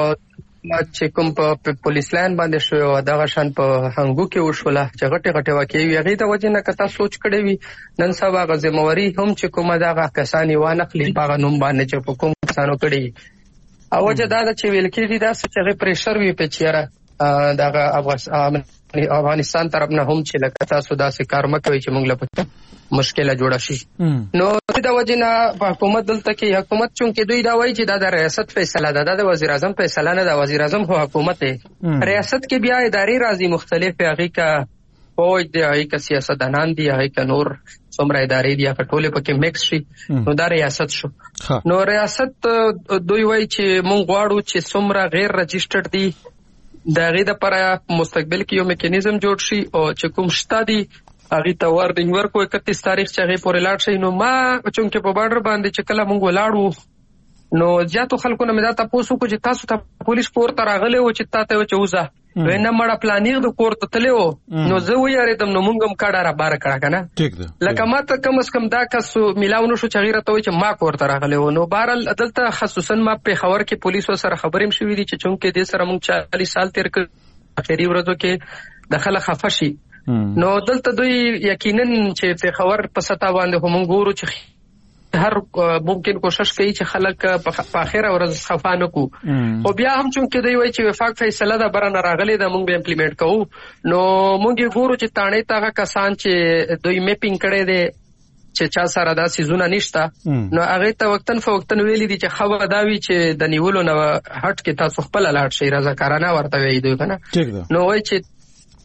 چې کوم په پولیس لاین باندې شو دغه شان په هنګو کې وشوله چې غټه غټه واقعي وي هغه د وجه نه کته سوچ کړی وي نن سبا غزموري هم چې کومه دغه کسانی وانخلی په نوم باندې چې په کوم کسانو کړی او وجه دا چې ویل کېږي دا چې پریشر وي په چیرې دغه افغانستان طرف نه هم چې لکه تاسو داسې کار مکوي چې موږ لپاره مشکله جوړه شي نو دا وجه نه حکومت دلته کې حکومت چونکه دوی دا وایي چې دا د ریاست فیصله ده د وزیر اعظم فیصله نه ده وزیر اعظم خو حکومت دی ریاست کې بیا ادارې راځي مختلف هغه کا فوج دی هغه کا سیاستدانان دی هغه کا نور څومره ادارې دي هغه ټوله پکې میکس شي نو دا ریاست شو نو ریاست دوی وایي چې موږ غواړو چې څومره غیر رجسټرډ دي د هغې دپاره مستقبل کې یو میکانیزم جوړ شي او چې کوم شته دي هغې ته وارنینګ ورکړو اکتیس تاریخ چې هغې پورې لاړ شي نو ما چونکې په باډر باندې چې کله موږ ولاړو نو زیاتو خلکو نه مې دا تپوس وکړو چې تاسو ته پولیس کور ته راغلی و چې تا ته و چې وځه وایي نه مړه پلانیر د کور ته تللی و نو زه ویارېدم نو موږ هم کډه راباره کړه که نه لکه ما ته کم از کم دا کس میلاو نه شو چې هغې راته وایي چې ما کور ته راغلی و نو بهرحال دلته خصوصا ما پېښور کې پولیسو سره خبرې هم شوي دي چې چونکې دې سره موږ چالیس سال تېر کړ اخري ورځو کې د خلک خفه شي نو دلته دوی یقینا چې پېښور په سطح باندې خو موږ ګورو چې هر ممکن کوشش کوي چې خلک په اخره ورځ خفه نه کو او بیا هم چونکې دوی وایي چې وفاق فیصله ده برنه راغلې ده موږ به امپلیمنټ کوو نو موږ ګورو چې تاڼې ته هغه کسان چې دوی میپینګ کړی دی چې چا سره دا سیزونه نشته نو هغې ته وختن فوختن ویلي دي چې خبره دا وي چې د نیولو نه هټ کې تاسو خپله لاړ شئ رضاکارانه ورته وایي دوی که نه نو وایي چې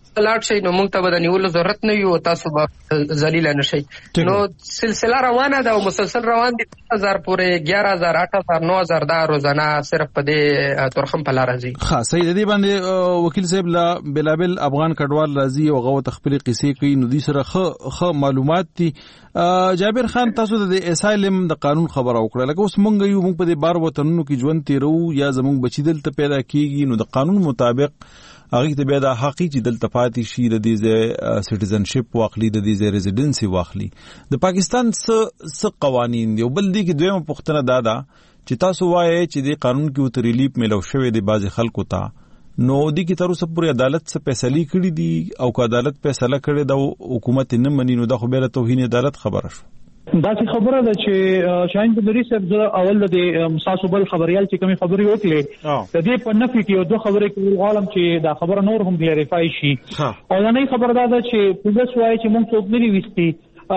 لاټ شي نو موږ ته به د نیولو ضرورت نه وي او تاسو به ذلیل نه شي. نو سلسله روانه ده او مسلسل روان دي هزار پورې اګیاره هزار اټ هزار نو هزار دا روزانه صرف په دې تورخم په لار راځي. ها صحیح دی باندې وکیل صاحب لا بلابل افغان کډوال راځي او غو تخپل قصې کوي نو دي سره خ خ معلومات دي. جابر خان تاسو د اسایلم د قانون خبره وکړه لکه اوس مونږ یو مونږ په دې بار وطنونو کې ژوند تیرو یا زمونږ بچی دلته پیدا کیږي نو د قانون مطابق هغه ته بیا د حقي چې دلته پاتې شي د دې سټیزنشپ واخلي د دې ریزیډنسي واخلي. د پاکستان څه څه قوانين دی بل دي کې دویمه پوښتنه دادا چې تاسو وایي چې د قانون کې وت ریلیف ملو شوی دی بعض خلکو ته نو دی کی تر اوسه پورې عدالت څخه فیصله کړې دي او که عدالت فیصله کړې ده حکومت نه مني نو د خو به توهین عدالت خبره شو. دا څه خبره ده چې شاهین بندري صاحب اول د مساسوبل خبريال چې کومي خبري وکړي د دې په نفي کې یو دوه خبرې کول غواړم چې دا خبره نور هم کلیریفای شي. او دا نه خبره ده چې پولیس وایي چې موږ څوک نه ویستي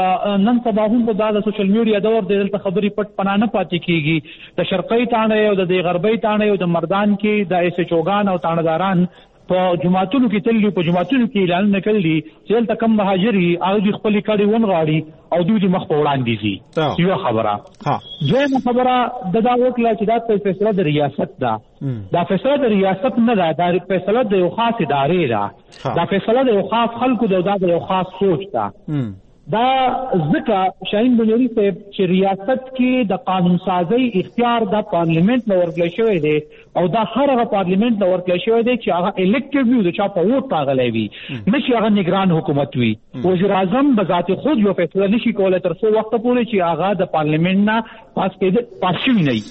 نن سبا هم په د سوشل میډیا دور د دلته خبري پټ پنانه پاتې کیږي د شرقي تانه او د غربي تانه او د مردان کې د ایس چوغان او تانهداران په جماعتونو کې تللی په جماعتونو کې اعلان نکړي چې دلته کم مهاجري او د خپل کړي ونغاړي او دوی مخ په وړاندې دي. یو خبره ها دویمه خبره د دا وکړه چې دا فیصله د ریاست ده دا فیصله د ریاست نه ده دا فیصله د یو خاص ادارې ده دا فیصله د یو خاص خلکو د یو خاص سوچ ده. دا ځکه شاهین بندري صاحب چې ریاست کې د قانون سازي اختیار د پارلیمنت نو ورکړل شوی دی او دا هر هغه پارلیمنت نو ورکړل شوی دی چې هغه الیکټیو وي د چا په ووټ راغلی وي نشي هغه نگران حکومت وي. وزیر اعظم بذات خود یو فیصله نشي کولای تر څو وخت پورې چې هغه د پارلیمنت نه پاس کېده پاس شوی نه وي.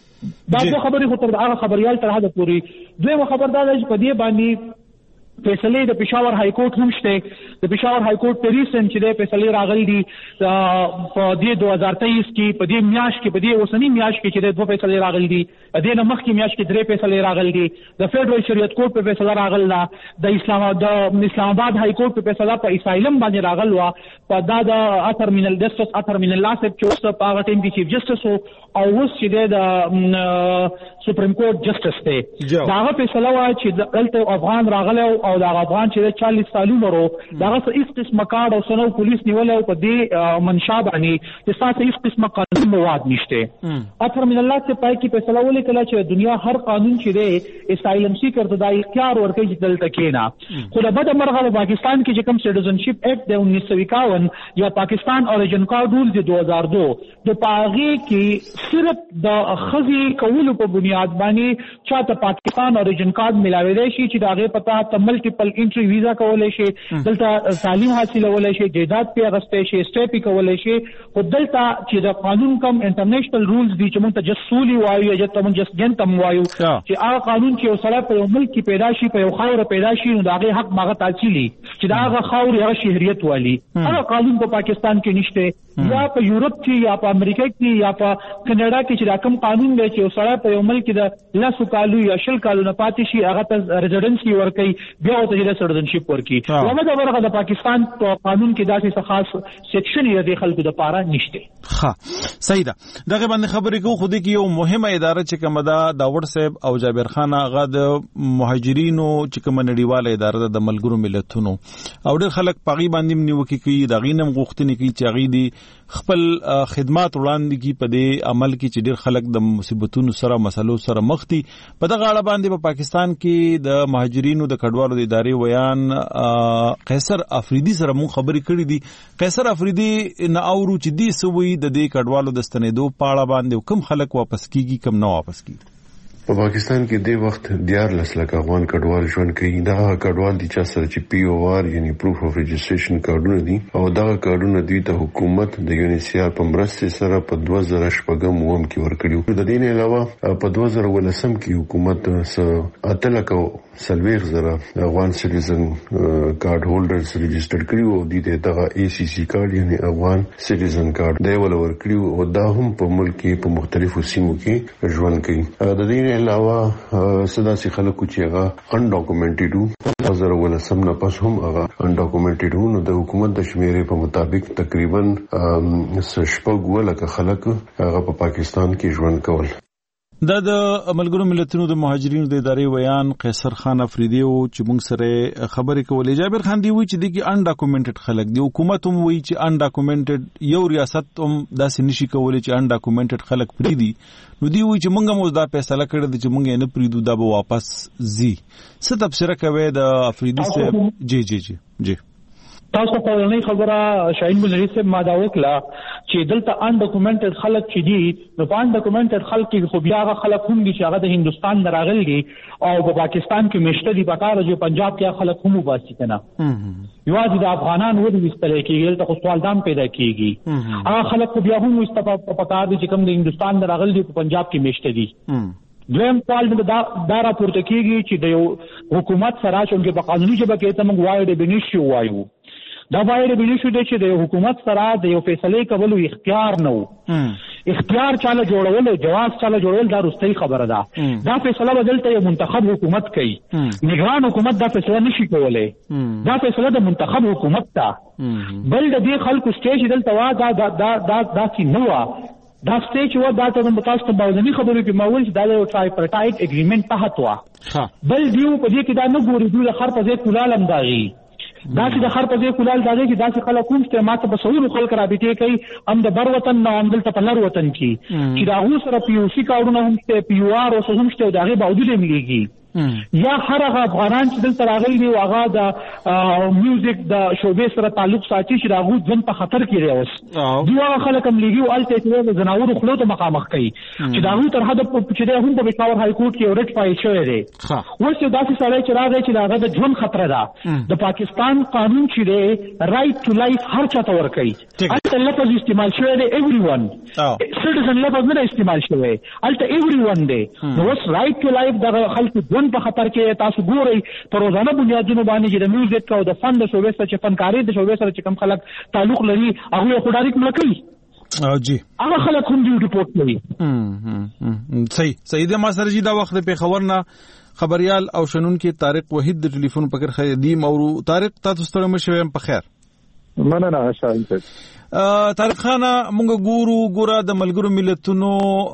دا څه خبرې خو تر هغه خبريال تر هغه پورې دویمه خبر دا چې په دې باندې فیصله د پېښور های کورټ هم شته د پېښور های کورټ ریسنت چې د فیصله راغلي دي په دې دوه هزار تیئیس کې په دې میاشت کې په دې اوسنی میاشت کې چې د دوه فیصله راغلي دي د نه مخکې میاشت کې درې فیصله راغلي دي د فدرال شریعت کورټ په فیصله راغله د اسلام د اسلام آباد های کورټ په فیصله په اسایلم باندې راغلوا په دا د اثر من الجستس اثر من الله سب چې اوس په هغه ټیم کې چیف جسټس او اوس چې د سپریم کورټ جسټس دی دا هغه فیصله وا چې دلته افغان راغله او دا افغان چې چالیس سالونه ورو دا څه هیڅ قسمه کارت او سنو پولیس نیولې په دې منشا باندې چې تاسو هیڅ قسمه قانوني مواد نشته. اثر من الله سے پای کی فیصله ولې کله چې دنیا هر قانون چې دی اسایلم سیکر ته د اختیار ورکړي چې دلته کېنا خو د بده مرغه په پاکستان کې چې کوم سټیزنشپ ایکټ د انیس سو اکاون یا پاکستان اوریجن کارت رول د دوه هزار دو د پاغي کې صرف د خزي کولو په بنیاد باندې چاته پاکستان اوریجن کارت ملاوي دی چې دا غي پتا ته ملټیپل انټری ویزا کولای شي دلته تعلیم حاصلولای شي جیدات په اغستې شي سټیپی کولای شي خو دلته چې د قانون کم انټرنیشنل رولز دي چې موږ ته جسولي وایو یا چې موږ جس جنتم وایو چې هغه قانون چې وسله په یو ملک کې پیدا شي په یو خاور پیدا شي نو دغه حق ماغه تحصیلي چې دغه خاور یا شهریت والی هغه قانون په پاکستان کې نشته یا په یورپ کې یا په امریکا کې یا په کینیډا کې چې کوم قانون دی چې وسله په یو ملک کې د لاسو کالو یا شل کالو نه پاتې شي هغه ته ریزیډنسي ورکړي بیا ته د سټیزنشپ ورکی ومه دا ورغه د پاکستان په قانون کې داسې خاص سیکشن یې د خلکو د پاره نشته. ها صحیح ده دغه باندې خبرې کو خو دې کې یو مهمه اداره چې کومه ده داوود صاحب او جابر خان هغه د مهاجرینو چې کومه نړیواله اداره د ملګرو ملتونو او ډېر خلک پاغي باندې نیوکه کوي د غینم غوښتنې کوي چې غي دي خپل خدمات وړاندې کی په دې عمل کې چې ډېر خلک د مصیبتونو سره مسلو سره مخ دي په دغه اړه باندې په پاکستان کې د مهاجرینو د کډوالو د ادارې ویان قیصر افریدي سره مون خبرې کړې دي. قیصر افریدي نه اورو چې دې سوي د دې کډوالو د ستنېدو پاړه باندې کم خلک واپس کیږي کم نه واپس کیږي. په پاکستان کې د وخت دیارلس لکه افغان کډوال ژوند کوي. دا کډوال دي چې سره چې پی او آر یعنی پروف اف رجسټریشن کارډونه دي او دا کارډونه دوی ته حکومت د یونیسیار په مرسته سره په دوه زره شپږم اوم کې ورکړي. د دې نه علاوه په دوه زره ولسم کې حکومت سره اتلکو سلويخ زره افغان سټیزن کارت هولډرز رجسټر کړي او د دې دغه ای سی سی کارت یعنی افغان سټیزن کارت دی ول ورکړي او دا هم په ملک کې په مختلفو سیمو کې ژوند کوي. د دې علاوه صدا سي خلکو چې هغه ان ډاکومنټډ او زره ولسم نه پس هم هغه ان ډاکومنټډ نو د حکومت د شمیرې په مطابق تقریبا شپږ ولکه خلک هغه په پاکستان کې ژوند کول. دا د ملګرو ملتونو د مهاجرینو د ادارې ویان قیصر خان افریدی او چې موږ سره خبرې کولې. جابر خان دی وی چې د ان ډاکومنټډ خلک دی، حکومت هم وی چې ان ډاکومنټډ یو ریاست هم داسې نشي کولای چې ان ډاکومنټډ خلک پریدي. نو دی وی چې موږ مو دا فیصله کړې چې موږ یې نه پریدو، دا به واپس زی. څه تفسیر کوي د افریدی صاحب؟ جی جی جی جی تاسو په لنی خبره شاهین بنری صاحب ما دا وکړه چې دلته ان ډاکومنټډ خلک چې دي نو په ان ډاکومنټډ خلک کې خو بیا هغه خلک هم دي چې هغه د هندستان نه راغلي دي او په پاکستان کې مشته دي، په کار جو پنجاب کې خلک هم وباسي کنه. یوازې د افغانان ودی وستل کېږي، دلته خو سوال دام پیدا کېږي. هغه خلک خو بیا هم واستفاده په کار دي چې کوم د هندستان نه راغلي دي په پنجاب کې مشته دي. دویم سوال دا دا راپورته کېږي چې د یو حکومت سره چې په قانوني ژبه کې ته موږ وایو د بنیشو وایو، دا باید بنیشو دی چې د حکومت سره د یو فیصله کولو اختیار نه وو. اختیار چاله جوړول او جواز چاله جوړول دا رستۍ خبره ده. دا فیصله بدلته یو منتخب حکومت کوي، نگران حکومت دا فیصله نشي کولای. دا فیصله د منتخب حکومت ته بل د دې خلکو سټیج دلته وا دا دا دا دا کی نو دا سټیج و دا ته متاسف په باندې خبرې کې ماول چې دا یو ټرایپارټایټ اګریمنت تحت وا. بل دیو په دې کې دا نه ګوري دوی خر په ځای کولالم داغي دا چې د خر په ځای کولال داږي چې داسې خلک کوم چې ماته په سویو خلک رابطې کوي هم د بر وطن نه هم دلته په لر وطن کې چې د هغو سره پی او سی کارونه هم شته، پی او آر اوس هم شته، د هغې باوجود یې ملېږي. یا هر هغه افغانان چې دلته راغلي دي هغه د میوزیک د شعبې سره تعلق ساتي چې د هغو ژوند په خطر کې دی. اوس دوی هغه خلک هم لېږي او هلته چې د ځناورو خولو ته مخامخ کوي چې د هغوی تر حده چې دی هم په پېښور های کورټ کې یو رټ فایل شوی دی. اوس یو داسې سړی چې راغی چې د هغه د ژوند خطره ده، د پاکستان قانون چې دی رایټ ټو لایف هر چا ته ورکوي. هلته لفظ استعمال شوی دی ایوری ون، سټیزن لفظ نه استعمال شوی، هلته ایوری ون دی. نو اوس رایټ ټو لایف د خلکو ژوند په خطر کې تاسو ګورئ په روزانه بنیادونو باندې چې د میوزیک او د فن د شعبې سره چې فنکاري د شعبې سره چې کوم خلک تعلق لري هغوی خو ډایرکټ مړه کوي. او جی هغه خلک هم دې ریپورټ کوي. صحیح صحیح د ما سره جی دا وخت په خبر نه خبريال او شنون کې طارق وحید د ټلیفون پکړ خیدیم او طارق تاسو سره مشوم په خیر. مننه شاهین صاحب. طارق خان مونږ ګورو ګوره د ملګرو ملتونو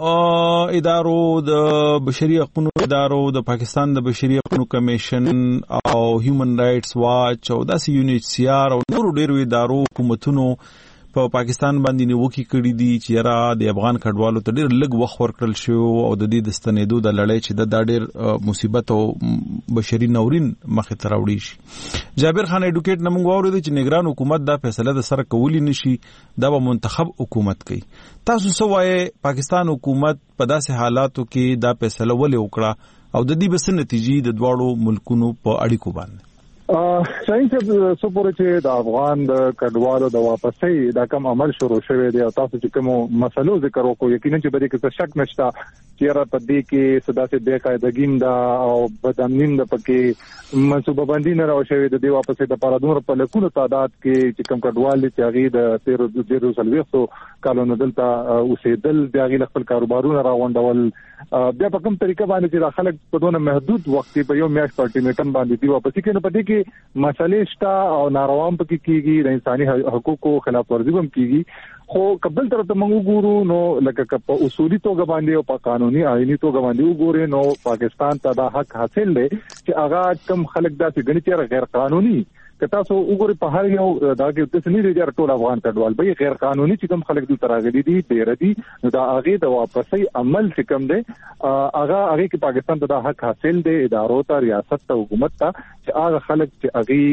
ادارو، د بشري حقوقو ادارو، د پاکستان د بشري حقوقو کمیشن او هیومن رائټس واچ او داسې یو ان ایچ سی آر او نورو ډیرو ادارو حکومتونو په پاکستان باندې نیوکې کړې دي چې یاره د افغان کډوالو ته ډېر لږ وخت ورکړل شو او د دې د ستنېدو د لړۍ چې دا ډېر مصیبت او بشري ناورین مخې ته راوړي شي. جابر خان اډوکیټ نه موږ واورېدو چې نگران حکومت دا فیصله د سره کولی نشي، دا به منتخب حکومت کوي. تاسو څه وایې پاکستان حکومت په داسې حالاتو کې دا فیصله ولې وکړه او د دې به څه نتیجې د دواړو ملکونو په اړیکو باندې؟ شاهین صاحب څه پورې چې د افغان د کډوالو د واپسۍ دا کوم عمل شروع شوی دی او تاسو چې کوم مسلو ذکر وکړو یقینا چې بده کې شک نشته چې را پدې کې صدا سي بے قاعدګیم دا او بدامنیم د پکې منصوبه بندي نه راو شوی د دې واپسۍ د پارادور په لکونو تعداد کې چې کوم کډوال دي چې هغه د تیر ډیرو سلويختو کالونو دلته اوسېدل د هغه خپل کاروبارونه راوندول بیا په کوم طریقه باندې چې خلک په دونه محدود وخت په یو میاشت پارټیمیټن باندې دی واپسې کې نه پدې کې مسلې شته او ناروام پکې کیږي، د انساني حقوقو خلاف ورزي هم کیږي. خو قبل تر ته موږ ګورو نو لکه په اصولي توګه باندې او په قانوني آئینی توګه باندې وګورئ نو پاکستان ته دا حق حاصل دی چې هغه کم خلک داسې ګڼي چې غیر قانوني که تاسو وګورئ په هر یو دا کې د سنې لري ټول افغان کډوال به غیر قانوني چې کوم خلک دلته راغلي دي ډیر دي نو دا هغه د واپسۍ عمل چې کوم دی هغه هغه کې پاکستان ته دا حق حاصل دی ادارو ته، ریاست ته، حکومت ته چې هغه خلک چې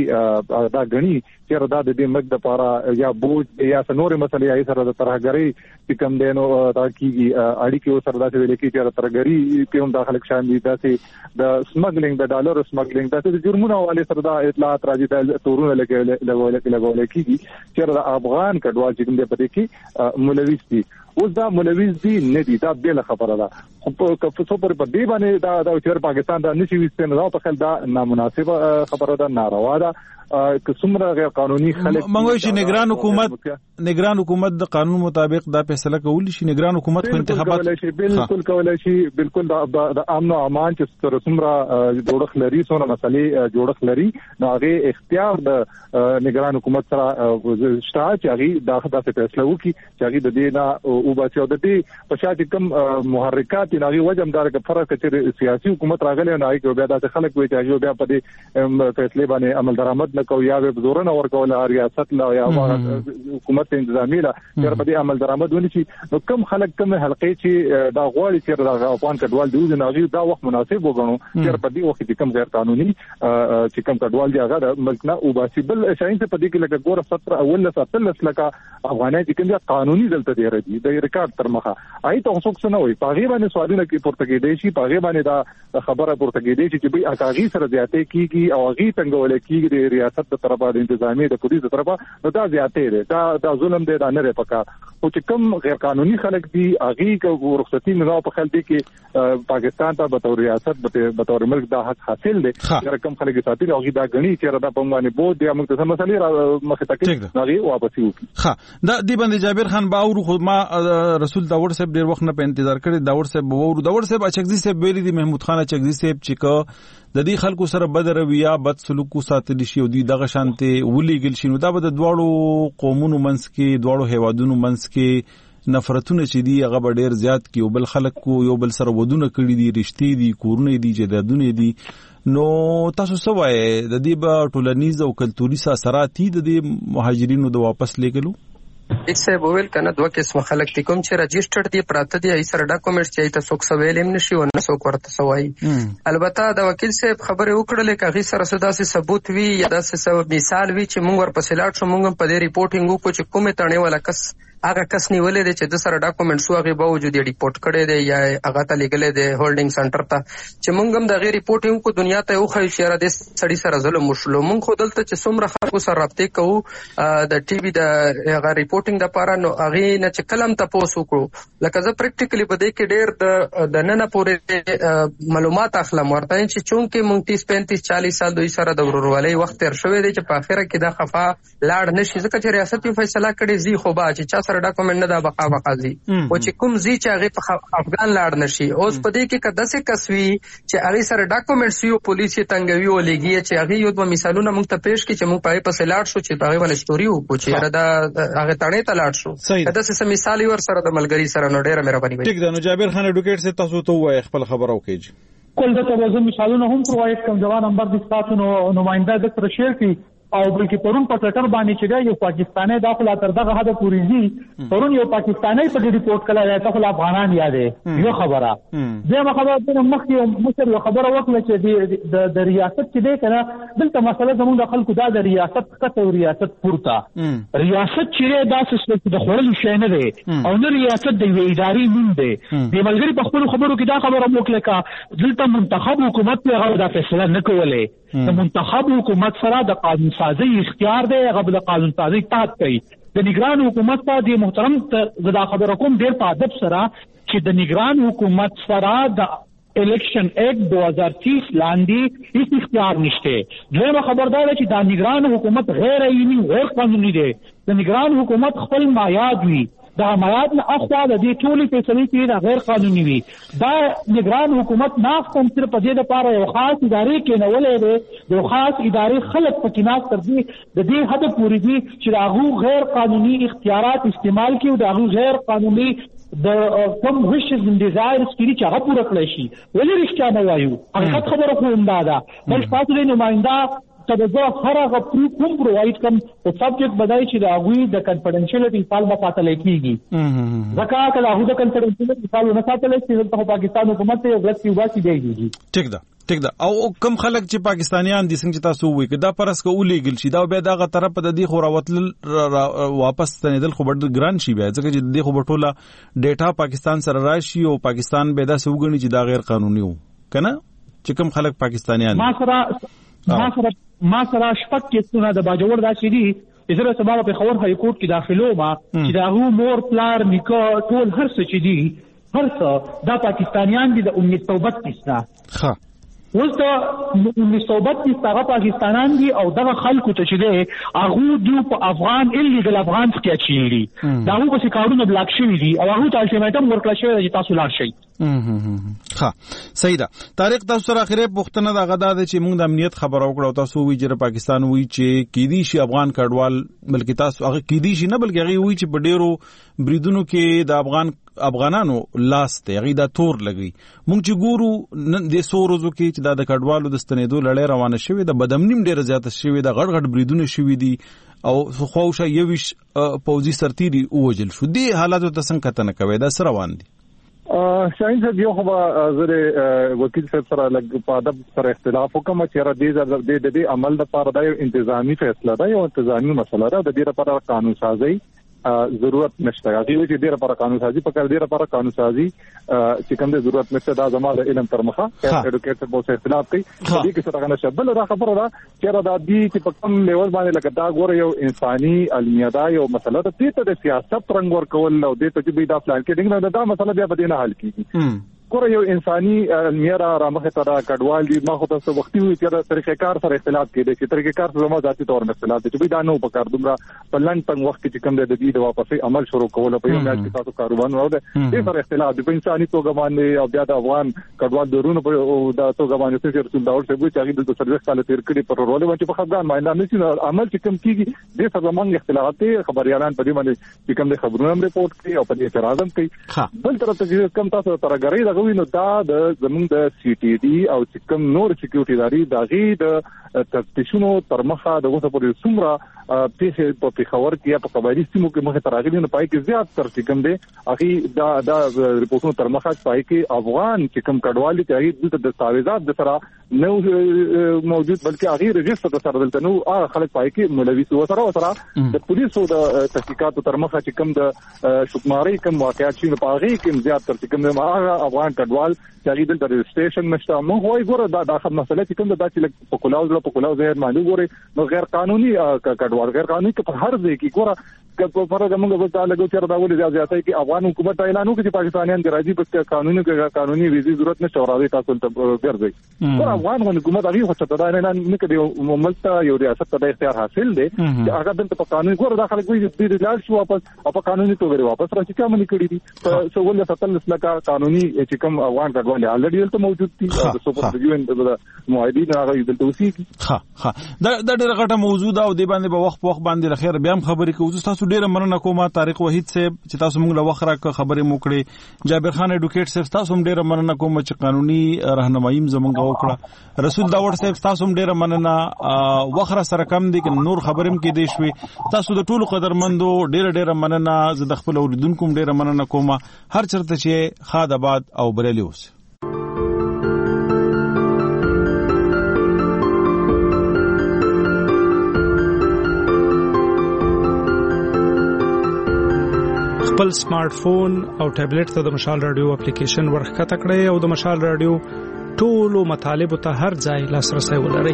هغه دا غني چې ردا د دې مګ د پاره یا بوج یا نورې مسلې یې سره د ترهګری چې کوم دی نو دا کیږي اړیکې سره دا ویل کېږي چې ترهګری په هم داخله شامل دي داسې د سمګلینګ د ډالر سمګلینګ داسې جرمونه والے سره دا اطلاعات راځي تورونه لګول لګول کیږي چې د افغان کډوال چې کوم دی په دې کې ملوث دي. اوس دا ملوث دي نه دي دا بل خبره ده خو په څو پر په دې باندې دا د چیر پاکستان دا نشي وستنه دا په خل دا نامناسبه خبره ده، ناروا ده که څومره غیر قانوني خلک منګوي چې نگران حکومت نگران حکومت د قانون مطابق دا فیصله کولی شي. نگران حکومت په انتخابات بالکل کولای شي، بالکل د امن او امان چې تر څومره جوړخ لري څونه مسلې جوړخ لري نو هغه اختیار د نگران حکومت سره شته چې هغه دا خدای فیصله وکړي چې هغه د دې نه او باسي او د دې په شاته کم محرکات ناغي وجم دار ک فرق چې سیاسي حکومت راغلی نه هغه بیا د خلک وي چې بیا په دې فیصله باندې عمل درآمد نه کوي یا به زورنه ورکول ریاست لا یا حکومت انتظامی لا تر په دې عمل درآمد ونی چې نو کم خلک کم حلقې چې دا غواړي چې د افغان کډوال دی نو دا وخت مناسب وګڼو چې په دې وخت کې کم غیر قانوني چې کم کډوال دی هغه ملک نه او باسي بل شاین ته په دې کې لکه ګوره ستر اول ستلس لکه افغانای چې کوم قانوني دلته دی راځي د ریکارډ تر مخه آی ته څوک څه نه وي پاغي باندې سوالونه کې پورته کېدې شي پاغي باندې دا خبره پورته کېدې شي چې به اکاغي سره زیاتې کیږي او غي څنګه ولې کیږي د ریاست تر طرفه د انتظامی د پولیس تر طرفه نو دا زیاتې ده دا دا ظلم دی دا نه لري پکا او چې کوم غیر قانوني خلک دي اغي کو رخصتي نه په خل دي کې پاکستان ته به تور ریاست به تور ملک دا حق حاصل دي هر کوم خلک ساتي او غي دا غني چې دا په باندې بو د موږ ته مسلې مخه تکي نغي واپس یو ها دا دی باندې جابر خان باور خو ما رسول داور صاحب ډیر وخت نه په انتظار کړی داور صاحب باور داور صاحب اچګزي صاحب ویلي دي محمود خان اچګزي صاحب چې کو د دې خلکو سره بد رویه بد سلوک ساتل شي او د دغه شانته ولېګل شي نو دا به د دواړو قومونو منځ کې دواړو هیوادونو منځ کې نفرتونه چې دي هغه به ډیر زیات کی او بل خلک کو یو بل سره ودونه کړی دي رښتې دي کورونه دي جدادونه دي نو تاسو سوای د دې به ټولنیز او کلتوري اثرات دي د مهاجرینو د واپس لګلو ایک صاحب ویل کنه دوه قسم خلک دي کوم چې رجسټرډ دي پراته دي ای سره ډاکومېنټس چې تاسو څوک سویل هم نشي ونه څوک ورته سوای البته د وکیل صاحب خبره وکړلې کغه سره سداسي ثبوت وی یا داسې سبب مثال وی چې موږ ور پسې لاړ شو موږ په دې ریپورټینګ وکړو چې کومه تڼې ولا کس هغه کس نیولې دي چې د سره ډاکومېنټس واغې باوجود یې ریپورټ کړي دي یا هغه ته لګلې دي هولډینګ سنټر ته چې موږ هم د غیر ریپورټینګ کو دنیا ته یو خو اشاره دي سړی سره ظلم وشلو موږ خو دلته چې څومره خلکو سره رابطه کوو د ټي وي د هغه ریپورټینګ د پاره نو هغه نه چې کلم تاسو وکړو لکه زه پریکټیکلی بده کې ډېر د نن پورې معلومات اخلم ورته چې چونکه موږ تیس پینتیس چالیس سال دوی سره د ورورولۍ وخت تر شوې دي چې په اخره کې دا خفا لاړ نشي ځکه چې ریاست یې فیصله کړې زی خو با چې چا سره ډاکومېنټ نه دا بقا بقا زی او چې کوم زی چې هغه په افغان لاړ نشي اوس په دې کې کده څه کسوي چې هغه سره ډاکومېنټس یو پولیس یې تنګوي او لګي چې هغه یو د مثالونه موږ ته پېښ کړي چې موږ پای په سلاړ شو چې هغه ول ستوري وکړو چې دا هغه تړې ته لاړ شو کده څه مثال ور سره د ملګری سره نو ډېر مهرباني وي ټیک ده نو جابر خان اډوکیټ سے تاسو ته وایي خپل خبرو کېږي کول د توازن مثالونه هم پرووایډ کوم ځوان نمبر د تاسو نو نمائنده د تر شیر کی او بلکې پرون په ټکر باندې چې یو پاکستاني داخله تر دغه حد پورې دي پرون یو پاکستاني په دې ریپورت کړه یا ټول افغانان یادې یو خبره دغه خبره د مخکې مصر یو خبره وکړه چې د ریاست چې دی کنه دلته مسله زموږ د خلکو دا د ریاست کته او ریاست پورته ریاست چې دا څه د خورل شي نه دی او نه ریاست د اداري نوم دی د ملګری په خپل خبرو کې دا خبره وکړه چې دلته منتخب حکومت په هغه د فیصله نه کولې د منتخب حکومت سره د قانون سازي اختیار دی هغه د قانون سازي تحت کوي د نگران حکومت په دې محترم زدا خبر کوم ډیر په ادب سره چې د نگران حکومت سره د الیکشن ایکٹ دو ہزار تیس لاندې هیڅ اختیار نشته دویمه خبردار چې د نگران حکومت غیر آئینی غیر قانوني دی د نگران حکومت خپل مایاد وي دا مایاد نه اخوا د دې ټولې فیصلې چې دا غیر قانوني وي دا نگران حکومت ناف کوم تر په دې لپاره یو خاص ادارې کې نه ولې دی یو خاص ادارې خلک پکې ناس تر دې د دې حد پورې دي چې هغه غیر قانوني اختیارات استعمال کوي دا غیر قانوني د کوم ویشز ان ډیزایر سپیری چې هغه پوره کړی شي ولې رښتیا نه وایو حقیقت خبره خو هم دا ده بل تاسو د نمائنده ته د هر هغه کوم پرووایډ کوم او سبجیکټ بدای چې دا غوي د کنفیډنشیلټی فال به ساتل کیږي ځکه کله هغه د کنفیډنشیلټی فال نه ساتل کیږي ته پاکستان حکومت ته یو غلط یواسي دیږي ټیک ده ټیک ده او کم خلک چې پاکستانیان دي څنګه تاسو وایي کدا پرس کو ولېګل شي دا بیا دغه طرف د دې خو راوتل واپس تنیدل خو ډېر ګران شي بیا ځکه چې د دې خو بټوله ډیټا پاکستان سره راشي او پاکستان به دا سوګنی چې دا غیر قانوني وو کنه چې کم خلک پاکستانیان ما سره ما سره ما سره شپږ کیسونه د باجوړ دا چې دي زه سبا په خبر هاي کورټ کې داخلو ما چې دا هو مور پلار نیکو ټول هر څه چې دي هر څه دا پاکستانیان دي د انیس سو بتیس نه ها اوس دا انیس سو بتیس هغه پاکستانیان دي او دغه خلکو ته چې دي هغه دوی په افغان الیګل افغان کې اچیلی دا هغه په کارونو بلاک شوی دي او هغه ته الټیمیټم ورکړل شوی چې تاسو لاړ شئ ها صحیح ده. طارق تاسو سره اخیری پوښتنه دا غدا ده چې موږ د امنیت خبرو کړو تاسو وی چې پاکستان وی چې کیدی شي افغان کډوال بلکې تاسو هغه کیدی شي نه بلکې هغه وی چې په ډیرو بریدونو کې د افغان افغانانو لاس ته هغه دا تور لګي. موږ چې ګورو نن د سورزو کې چې د کډوالو د ستنېدو لړۍ روانه شوې د بدامنیم ډیره زیاته شوې د غړ غړ بریدونه شوې دي او خوښه یوش پوزي سرتيري اوجل شو. دي حالاتو ته څنګه کتنه کوي دا سره روان دي؟ شاین صاحب یو خو زره وکیل صاحب سره لګ په ادب سره اختلاف وکم چې را دې د دې عمل لپاره د انتظامی فیصله ده یو انتظامی مسله ده د دې لپاره قانون سازي ضرورت نشته. هغه چې ډیره پر قانون سازي په کار ډیره پر قانون سازي چې کوم د ضرورت نشته دا زموږ علم تر مخه اډوکیټر په څه اختلاف کوي دې کې څه څنګه شبل دا خبره ده چې را د دې چې په کوم لیول باندې لکه دا ګوره یو انساني علمیه دا یو مسله ده چې د سیاست رنګ ور کول او د ته چې دا پلان کې دغه دا مسله بیا به نه حل کیږي. ګوره یو انساني علمیه را مخه تر کډوال دي ما خو تاسو وختي وي چې طریقې کار سره اختلاف کېږي چې طریقې کار زموږ ذاتي تور نه اختلاف دي چې دا نو په کار دومره په لنډ تنګ وخت کې کوم د دې د واپسې عمل شروع کول په یو میاشت کې تاسو کاروبار ورو ده دې سره اختلاف دي په انساني توګه باندې او بیا د افغان کډوال درونو په د توګه باندې چې رسول داور څه وي چې هغه د سرویس کال تیر کړي پر رول باندې په افغان باندې نشي عمل چې کوم کیږي دې سره زمونږ اختلافات دي خبريالان په دې باندې چې کوم د خبرونو هم ریپورت کوي او په دې اعتراض هم کوي. بل تر څه کوم تاسو ترګری دا غوینو دا زمونږ د سی ټي ډي او چې کوم نور سکیورټي داري دغه د تفتیشونو تر مخه د وسه پورې څومره پیښې په پیښور کې یا په قبایلی سیمو کې مخه تراغلي نه پای کې زیات تر چې کوم دي هغه دا دا ریپورتونو تر مخه پای کې افغان چې کوم کډوالي ته هغه د دستاویزات د سره نو موجود بلکې هغه رجستر د سره دلته نو هغه خلک پای کې ملوي سو سره سره د پولیسو د تحقیقاتو تر مخه چې کوم د شکماري کوم واقعیت شي په هغه کې زیات تر چې کوم هغه افغان کډوال چې دلته رجستریشن نشته مو وایي ګوره دا د مسله چې کوم د چې په کولاو په کولاو ځای باندې ګوره نو غیر قانوني کډوال غیر قانوني په هر ځای کې ګوره په فرض موږ په تعالی لګو چې دا ولې زیاتای کې افغان حکومت اعلان وکړي چې پاکستانیان د راځي په قانوني قانوني ویزي ضرورت نشته او راځي تاسو ته ګرځي. ګوره افغان حکومت هغه خو ته دا نه نه کړي مملک ته یو ریاست ته اختیار حاصل دی چې هغه دلته په قانوني ګوره داخله کوي چې د لاړ شو واپس او په قانوني توګه واپس راځي کوم نه کړی دي په سوال ستلس لکه قانوني چې کوم افغان کډوال الریډي دلته موجود دي او د سپورټ یو ان د معاهدین هغه دلته اوسېږي. ها ها دا د ډېر غټه موضوع ده او د باندې په وخت په وخت باندې خیر بیا هم خبرې کوو. تاسو ډېر مننه کوم طارق وحید صاحب چې تاسو موږ له وخت راکړه خبرې مو کړې. جابر خان اډوکیټ صاحب تاسو هم ډېر مننه کوم چې قانوني راهنمایي زموږ وکړه. رسول داور صاحب تاسو هم ډېر مننه وخت سره کم دي چې نور خبرې هم کې دي شوي. تاسو د ټولو قدرمندو ډېر ډېر مننه. زه د خپل اوریدونکو ډېر مننه کوم هر چرته چې خاد آباد او بریالي اوسه. خپل سمارټ فون او ټابلیټ ته د مشال رادیو اپلیکیشن ورخکته کړئ او د مشال رادیو ټولو مطالبه ته هر ځای لاسرسي ولرئ.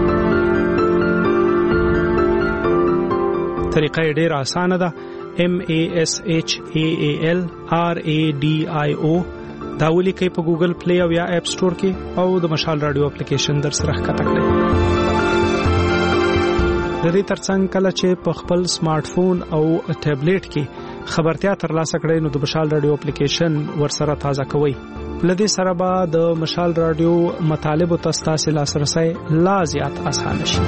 طریقه ډیره اسانه ده. M A S H A A L R A D I O دا ولیکئ په ګوګل پلی او یا اپ سٹور کې او د مشال رادیو اپلیکیشن در سره ښکته کړئ. د دې ترڅنګ کله چې په خپل سمارټ فون او ټابلیټ کې خبرتیا ترلاسه کړئ نو د مشال رادیو اپلیکیشن ورسره تازه کوئ. لدې سره به د مشال رادیو مطالب او تاسو لاسرسي لا زیات اسانه شي.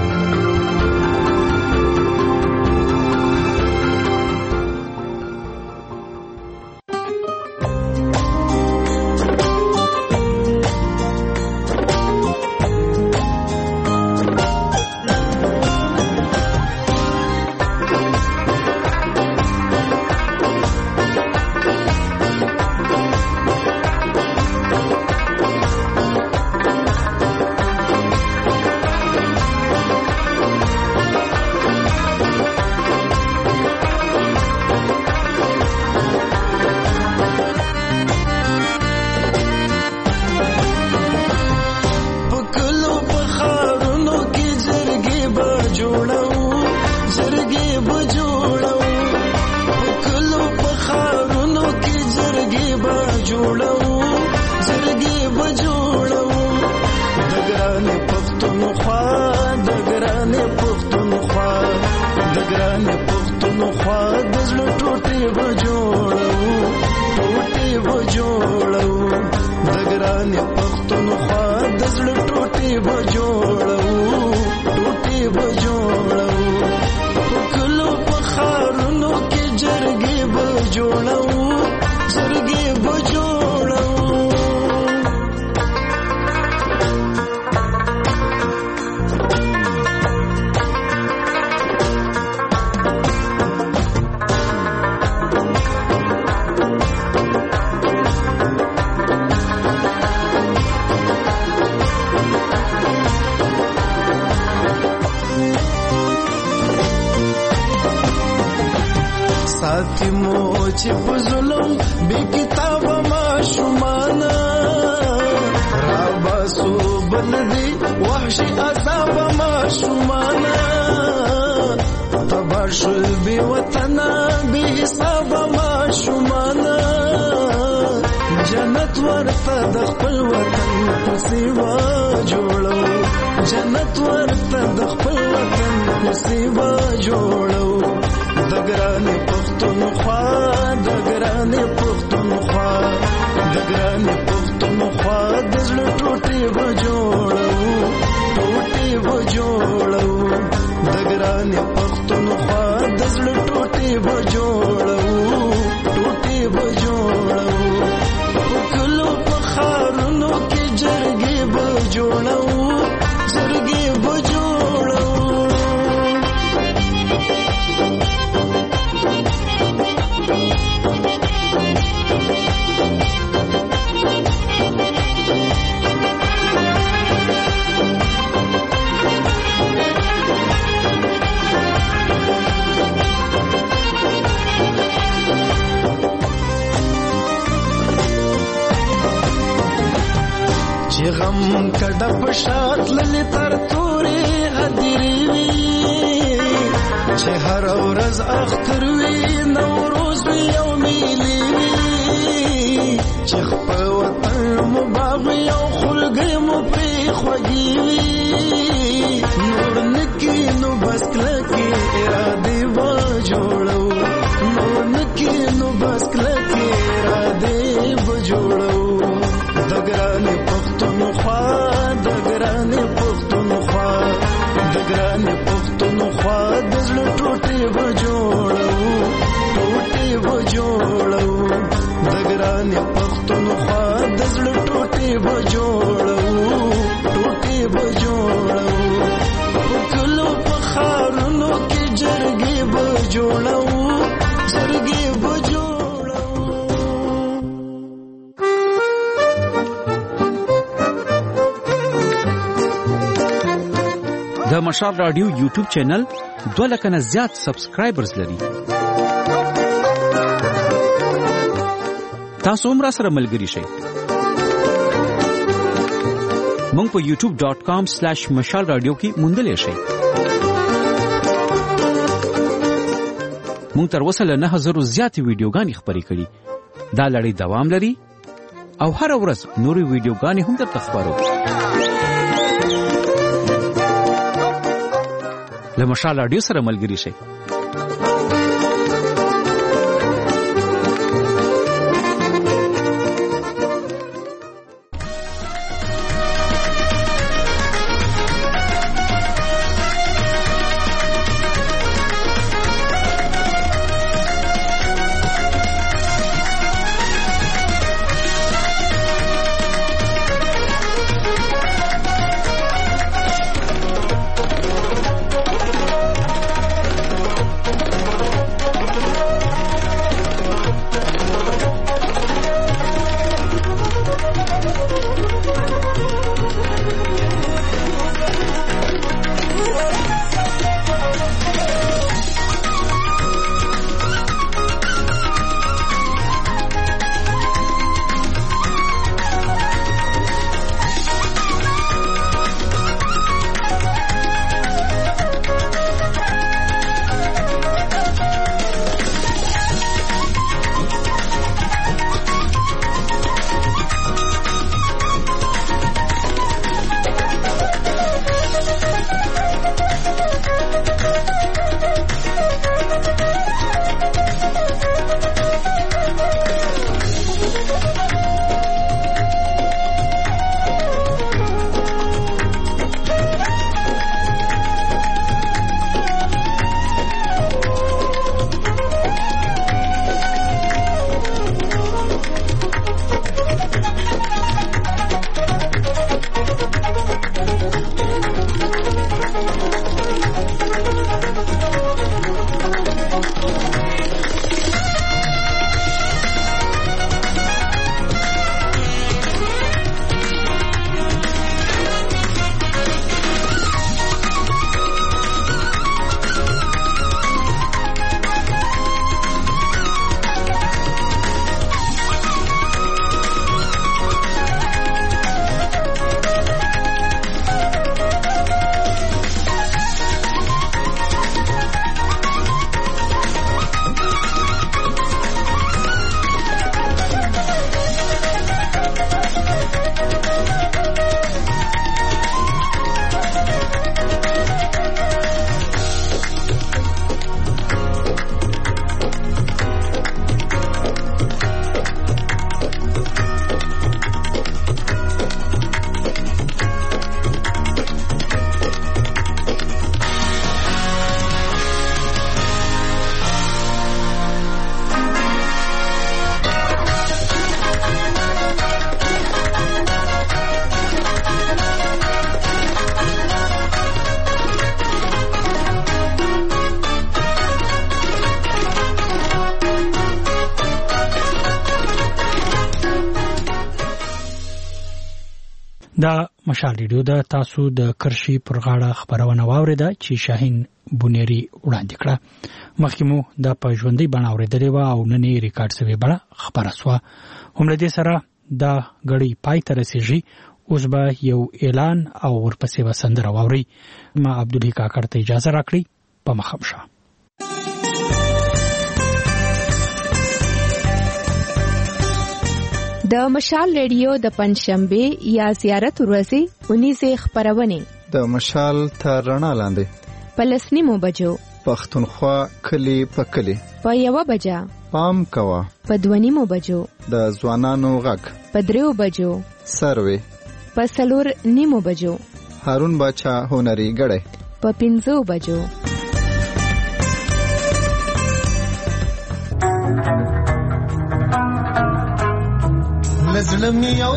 بجوړو زرګي بجوړو ساتي مو چې په ظلم بې کتابه ماشومانه راباسو بلدي وحشي عذاب ماشومانه تبار شول بې وطنه بې حسابه ماشومانه جنت ورته د خپل وطن په سیوا جوړو جنت ورته د خپل وطن په سیوا جوړو دګرانې پښتونخوا دګرانې پښتونخوا دګرانې پښتونخوا د زړه ټوټې به جوړو ټوټې به جوړو دګرانې پښتونخوا د زړه ټوټې به جوړو ټوټې به جوړو په کلو په ښارونو کې جرګې به جوړو جرګې به جوړو چې غم کډه په شات للی تر تورې هدیرې وي چې هر ورځ اختر وي نوروز وي او میلې وي چې خپل وطن مو باغ وي او خلګۍ مو پرې خوږې وي نور نکي نو بس کلکې ارادې به جوړو نور نکي نو بس کلکې ارادې به جوړو دګرانې پښتونخوا دګرانې پښتونخوا دګرانې پښتونخوا د زړه ټوټې به جوړو ټوټې به جوړو دګرانې پښتونخوا د زړه ټوټې به جوړو ټوټې به جوړو په کلو په ښارونو کې جرګې به جوړو جرګې به جوړو د مشال رادیو یوټیوب چینل دوه لک نه زیات سبسکرایبرز لري. تاسو هم را سره ملګري شئ. مونږ په یوټیوب ډاٹ کام سلیش مشال رادیو کې موندلی شئ. مونږ تر اوسه له نه هزارو زیاتې ویډیوګانې خپرې کړي. دا لړۍ دوام لري او هر ورځ نورې ویډیوګانې هم درته خپرو. له مشال رادیو سره ملګري شئ. دا مشال ریډیو د تاسو د کرشي پر غاړه خبرونه واوریده چې شاهین بونيري وړاندې کړه. مخکې مو د پښوندې بڼه اوریدلې و او نن یې ریکارډ شوی بڼه خبره سوه. هم له دې سره دا غړي پای ته رسیږي. اوس به یو اعلان او ورپسې به سندره واوري. ما عبدالله کاکړ ته اجازه راکړي په مخم شه. د مشال ریډیو د پنځشنبه یا زیارت ورځې اونیزه خبرونه د مشال تر رڼا لاندې پلسنی مو بجو پښتونخوا کلی پکلی په یو بجا پام کوا په دوانی مو بجو د ځوانانو غږ په دریو بجو سروي په سلور نیمو بجو هارون باچا هنري غړې په پنځو بجو. لزلم یو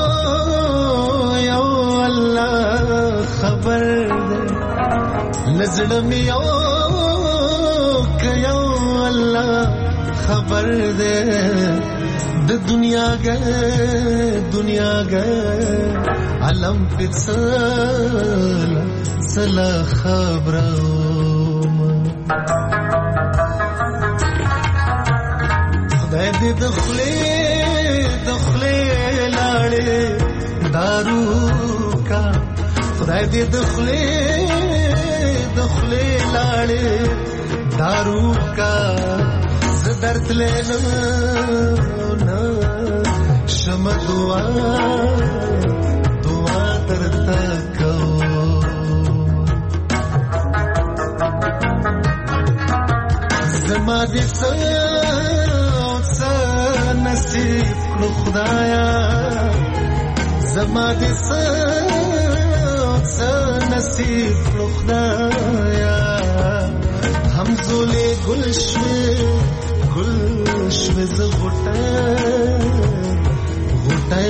یو الله خبر دے لزلم یو یو الله خبر دے د دنیا گئے دنیا گئے علم پسل سلا خبرم خدای دې دخلې دخلې لاړې دارو کا خدای دې دخلې دخلې لاړې دارو کا زدرت لینا نا شم دعا دعا درتا کو زما دې نصیب کړو خدایا زما دې څه نصیب کړو خدایا همزولې گلشوي گلشوي ز غټه غټه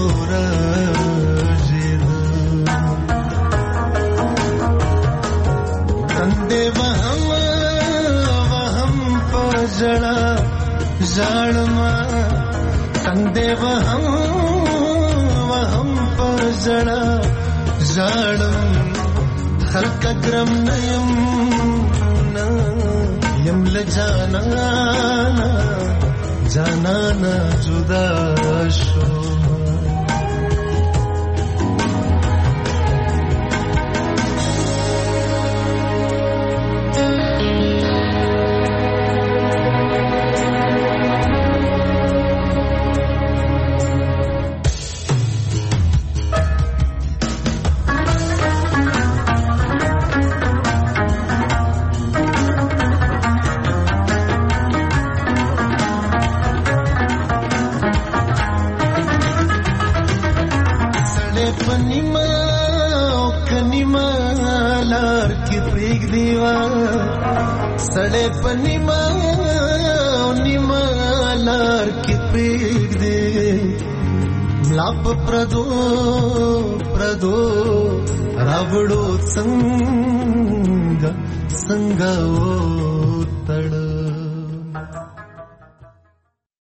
ورځې کندې وهم وهم پجړا ژړما کندې وهم وهم پر ژړا ژړم خلق کرم نیم نا یم لجانا جانا نا جدا شو सड़े पनिमा निमा लार के पेग दे मलाप प्रदो प्रदो रावड़ो संग संग ओ तड़